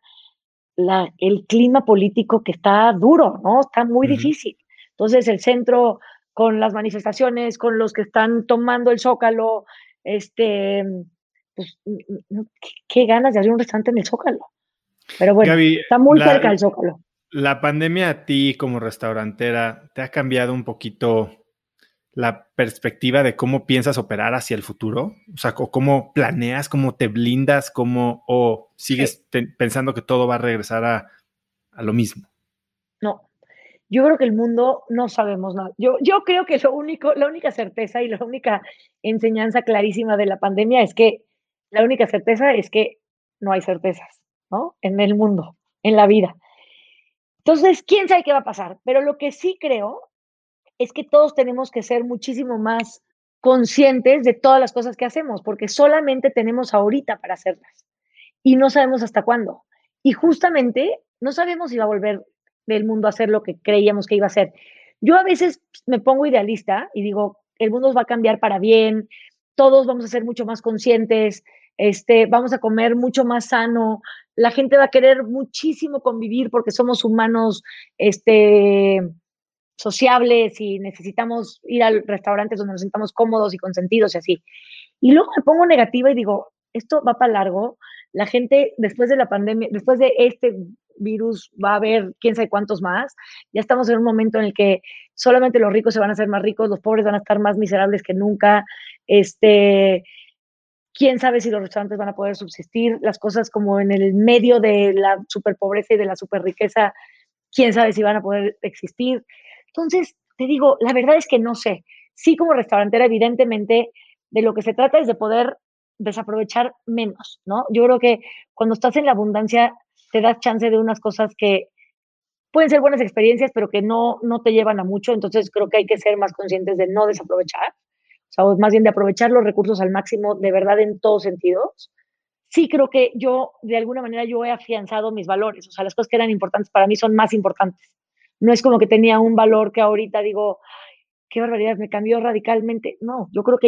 el clima político que está duro, ¿no? Está muy Ujú. difícil. Entonces el centro con las manifestaciones, con los que están tomando el Zócalo, este, pues, qué ganas de abrir un restaurante en el Zócalo. Pero bueno, Gaby, está muy cerca el Zócalo. la pandemia a ti como restaurantera, ¿te ha cambiado un poquito la perspectiva de cómo piensas operar hacia el futuro? O sea, cómo planeas, cómo te blindas, o Sí, sigues pensando que todo va a regresar a lo mismo. no. Yo creo que el mundo no sabemos nada. Yo creo que la única certeza y la única enseñanza clarísima de la pandemia es que la única certeza es que no hay certezas, ¿no? En el mundo, en la vida. Entonces, quién sabe qué va a pasar, pero lo que sí creo es que todos tenemos que ser muchísimo más conscientes de todas las cosas que hacemos, porque solamente tenemos ahorita para hacerlas y no sabemos hasta cuándo. Y justamente no sabemos si va a volver del mundo a ser lo que creíamos que iba a ser. Yo a veces me pongo idealista y digo, el mundo va a cambiar para bien, todos vamos a ser mucho más conscientes, vamos a comer mucho más sano, la gente va a querer muchísimo convivir porque somos humanos, sociables y necesitamos ir a restaurantes donde nos sintamos cómodos y consentidos y así. Y luego me pongo negativa y digo, esto va para largo, la gente después de la pandemia, después de este virus va a haber quién sabe cuántos más, ya estamos en un momento en el que solamente los ricos se van a hacer más ricos, los pobres van a estar más miserables que nunca, quién sabe si los restaurantes van a poder subsistir, las cosas como en el medio de la superpobreza y de la superriqueza, quién sabe si van a poder existir. Entonces, te digo, la verdad es que no sé. Sí, como restaurantera, evidentemente, de lo que se trata es de poder desaprovechar menos, ¿no? Yo creo que cuando estás en la abundancia, te das chance de unas cosas que pueden ser buenas experiencias, pero que no te llevan a mucho. Entonces, creo que hay que ser más conscientes de no desaprovechar, o sea, más bien de aprovechar los recursos al máximo, de verdad, en todos sentidos. Sí, creo que yo, de alguna manera, yo he afianzado mis valores. O sea, las cosas que eran importantes para mí son más importantes. No es como que tenía un valor que ahorita digo, qué barbaridad, me cambió radicalmente. No, yo creo que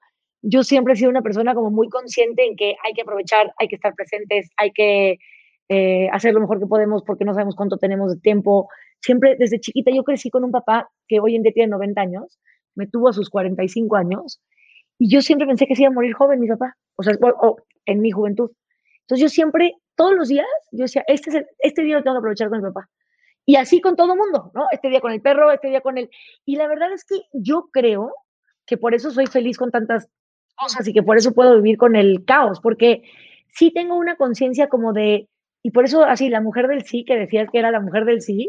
yo siempre he sido una persona como muy consciente en que hay que aprovechar, hay que estar presentes, hay que hacer lo mejor que podemos porque no sabemos cuánto tenemos de tiempo. Siempre desde chiquita yo crecí con un papá que hoy en día tiene 90 años, me tuvo a sus 45 años y yo siempre pensé que se iba a morir joven mi papá, o sea, o en mi juventud. Entonces yo siempre, todos los días, yo decía, este día lo tengo que aprovechar con mi papá. Y así con todo mundo, ¿no? Este día con el perro, este día con el... Y la verdad es que yo creo que por eso soy feliz con tantas cosas y que por eso puedo vivir con el caos, porque sí tengo una conciencia como de... Y por eso así, la mujer del sí, que decías que era la mujer del sí,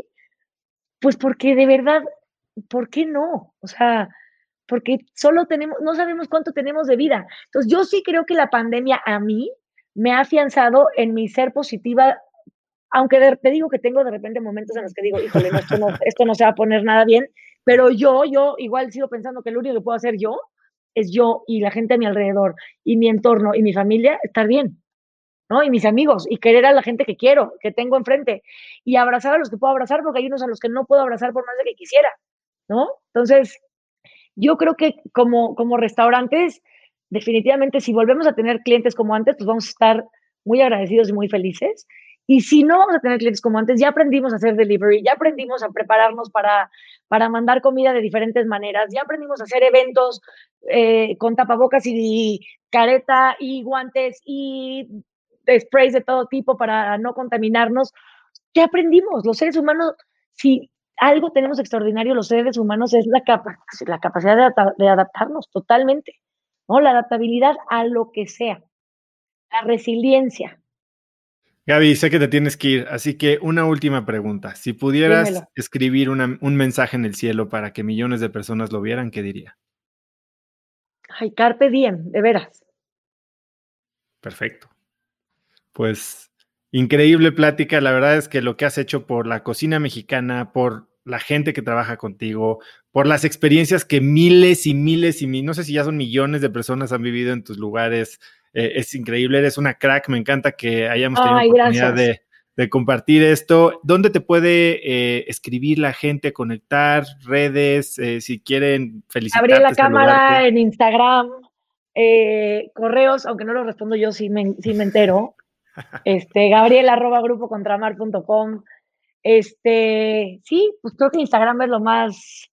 pues porque de verdad, ¿por qué no? O sea, porque solo tenemos, no sabemos cuánto tenemos de vida. Entonces, yo sí creo que la pandemia a mí me ha afianzado en mi ser positiva, aunque te digo que tengo de repente momentos en los que digo, híjole, no, esto no se va a poner nada bien, pero yo igual sigo pensando que lo único que puedo hacer yo es yo y la gente a mi alrededor y mi entorno y mi familia estar bien, ¿no? Y mis amigos, y querer a la gente que quiero, que tengo enfrente, y abrazar a los que puedo abrazar, porque hay unos a los que no puedo abrazar por más de que quisiera, ¿no? Entonces, yo creo que como restaurantes, definitivamente, si volvemos a tener clientes como antes, pues vamos a estar muy agradecidos y muy felices. Y si no vamos a tener clientes como antes, ya aprendimos a hacer delivery, ya aprendimos a prepararnos para mandar comida de diferentes maneras, ya aprendimos a hacer eventos con tapabocas y careta y guantes y sprays de todo tipo para no contaminarnos. Ya aprendimos, los seres humanos, si algo tenemos extraordinario los seres humanos es la capacidad de adaptarnos totalmente, ¿no? La adaptabilidad a lo que sea, la resiliencia. Gaby, sé que te tienes que ir, así que una última pregunta. Si Dímelo. pudieras escribir un mensaje en el cielo para que millones de personas lo vieran, ¿qué diría? Ay, carpe diem, de veras. Perfecto. Pues increíble plática. La verdad es que lo que has hecho por la cocina mexicana, por la gente que trabaja contigo, por las experiencias que miles y miles y no sé si ya son millones de personas han vivido en tus lugares, es increíble. Eres una crack. Me encanta que hayamos tenido Ay, oportunidad gracias. de compartir esto. ¿Dónde te puede escribir la gente, conectar, redes, si quieren Gabriela felicitarte, Cámara saludarte? en Instagram, correos, aunque no los respondo yo, sí me entero. Gabriela@grupocontramar.com. Sí, pues creo que Instagram es lo más.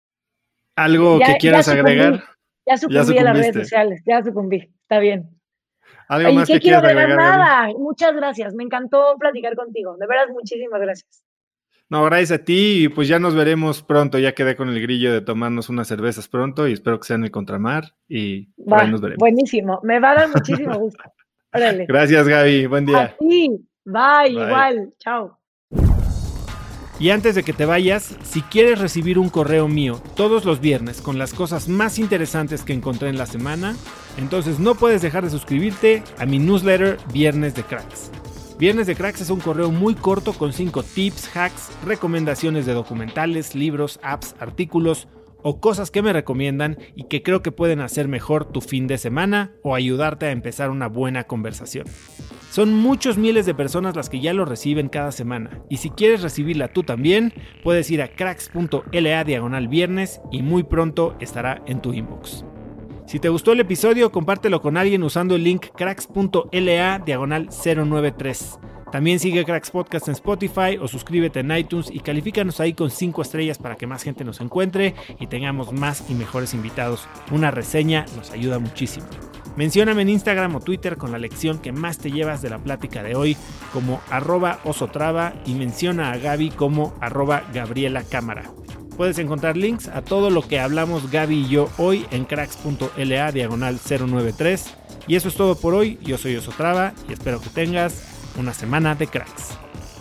¿Algo que Ya quieras agregar? sucumbí, ya Ya sucumbí a las redes sucumbiste. sociales, ya sucumbí, está bien. ¿Algo ¿Y más qué que quiero quieras agregar? agregar, Gaby? Nada. Muchas gracias. Me encantó platicar contigo. De veras, muchísimas gracias. No, gracias a ti y pues ya nos veremos pronto. Ya quedé con el grillo de tomarnos unas cervezas pronto y espero que sea en el Contramar y por ahí Va, nos veremos. buenísimo. Me va a dar muchísimo gusto. Órale. Gracias, Gaby. Buen A día. ti. Bye, Bye. igual. Chao. Y antes de que te vayas, si quieres recibir un correo mío todos los viernes con las cosas más interesantes que encontré en la semana, entonces no puedes dejar de suscribirte a mi newsletter Viernes de Cracks. Viernes de Cracks es un correo muy corto con 5 tips, hacks, recomendaciones de documentales, libros, apps, artículos o cosas que me recomiendan y que creo que pueden hacer mejor tu fin de semana o ayudarte a empezar una buena conversación. Son muchos miles de personas las que ya lo reciben cada semana y si quieres recibirla tú también, puedes ir a cracks.la/viernes y muy pronto estará en tu inbox. Si te gustó el episodio, compártelo con alguien usando el link cracks.la/093. También sigue Cracks Podcast en Spotify o suscríbete en iTunes y califícanos ahí con 5 estrellas para que más gente nos encuentre y tengamos más y mejores invitados. Una reseña nos ayuda muchísimo. Mencióname en Instagram o Twitter con la lección que más te llevas de la plática de hoy como @osotrava y menciona a Gaby como @Gabriela Cámara. Puedes encontrar links a todo lo que hablamos Gaby y yo hoy en cracks.la/093. Y eso es todo por hoy. Yo soy Osotrava y espero que tengas una semana de cracks.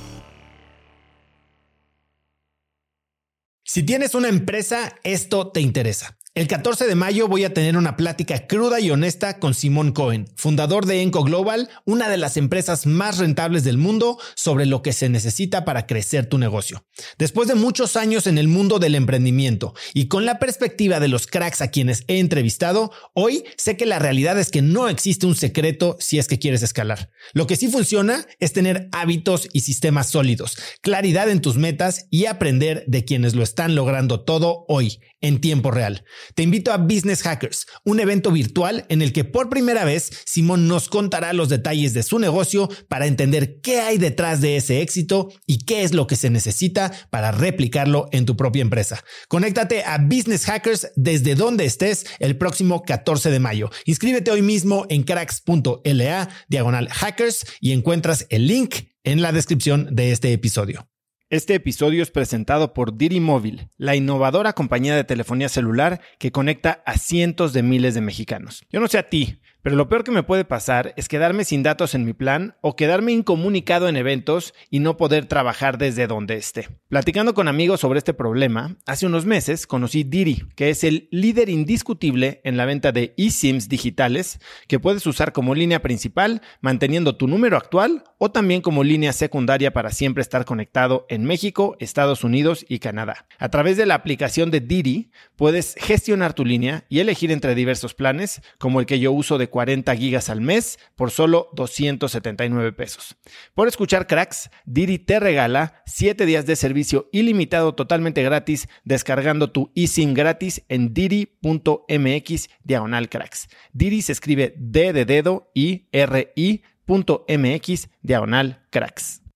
Si tienes una empresa, esto te interesa. El 14 de mayo voy a tener una plática cruda y honesta con Simón Cohen, fundador de Enco Global, una de las empresas más rentables del mundo, sobre lo que se necesita para crecer tu negocio. Después de muchos años en el mundo del emprendimiento y con la perspectiva de los cracks a quienes he entrevistado, hoy sé que la realidad es que no existe un secreto si es que quieres escalar. Lo que sí funciona es tener hábitos y sistemas sólidos, claridad en tus metas y aprender de quienes lo están logrando todo hoy, en tiempo real. Te invito a Business Hackers, un evento virtual en el que por primera vez Simón nos contará los detalles de su negocio para entender qué hay detrás de ese éxito y qué es lo que se necesita para replicarlo en tu propia empresa. Conéctate a Business Hackers desde donde estés el próximo 14 de mayo. Inscríbete hoy mismo en cracks.la/hackers y encuentras el link en la descripción de este episodio. Este episodio es presentado por Didi Móvil, la innovadora compañía de telefonía celular que conecta a cientos de miles de mexicanos. Yo no sé a ti, pero lo peor que me puede pasar es quedarme sin datos en mi plan o quedarme incomunicado en eventos y no poder trabajar desde donde esté. Platicando con amigos sobre este problema, hace unos meses conocí Didi, que es el líder indiscutible en la venta de eSIMs digitales que puedes usar como línea principal, manteniendo tu número actual o también como línea secundaria para siempre estar conectado en México, Estados Unidos y Canadá. A través de la aplicación de Didi, puedes gestionar tu línea y elegir entre diversos planes, como el que yo uso de 40 gigas al mes por solo 279 pesos. Por escuchar Cracks, Didi te regala 7 días de servicio ilimitado totalmente gratis descargando tu eSIM gratis en didi.mx/cracks. Didi se escribe D de dedo y RI.mx/cracks.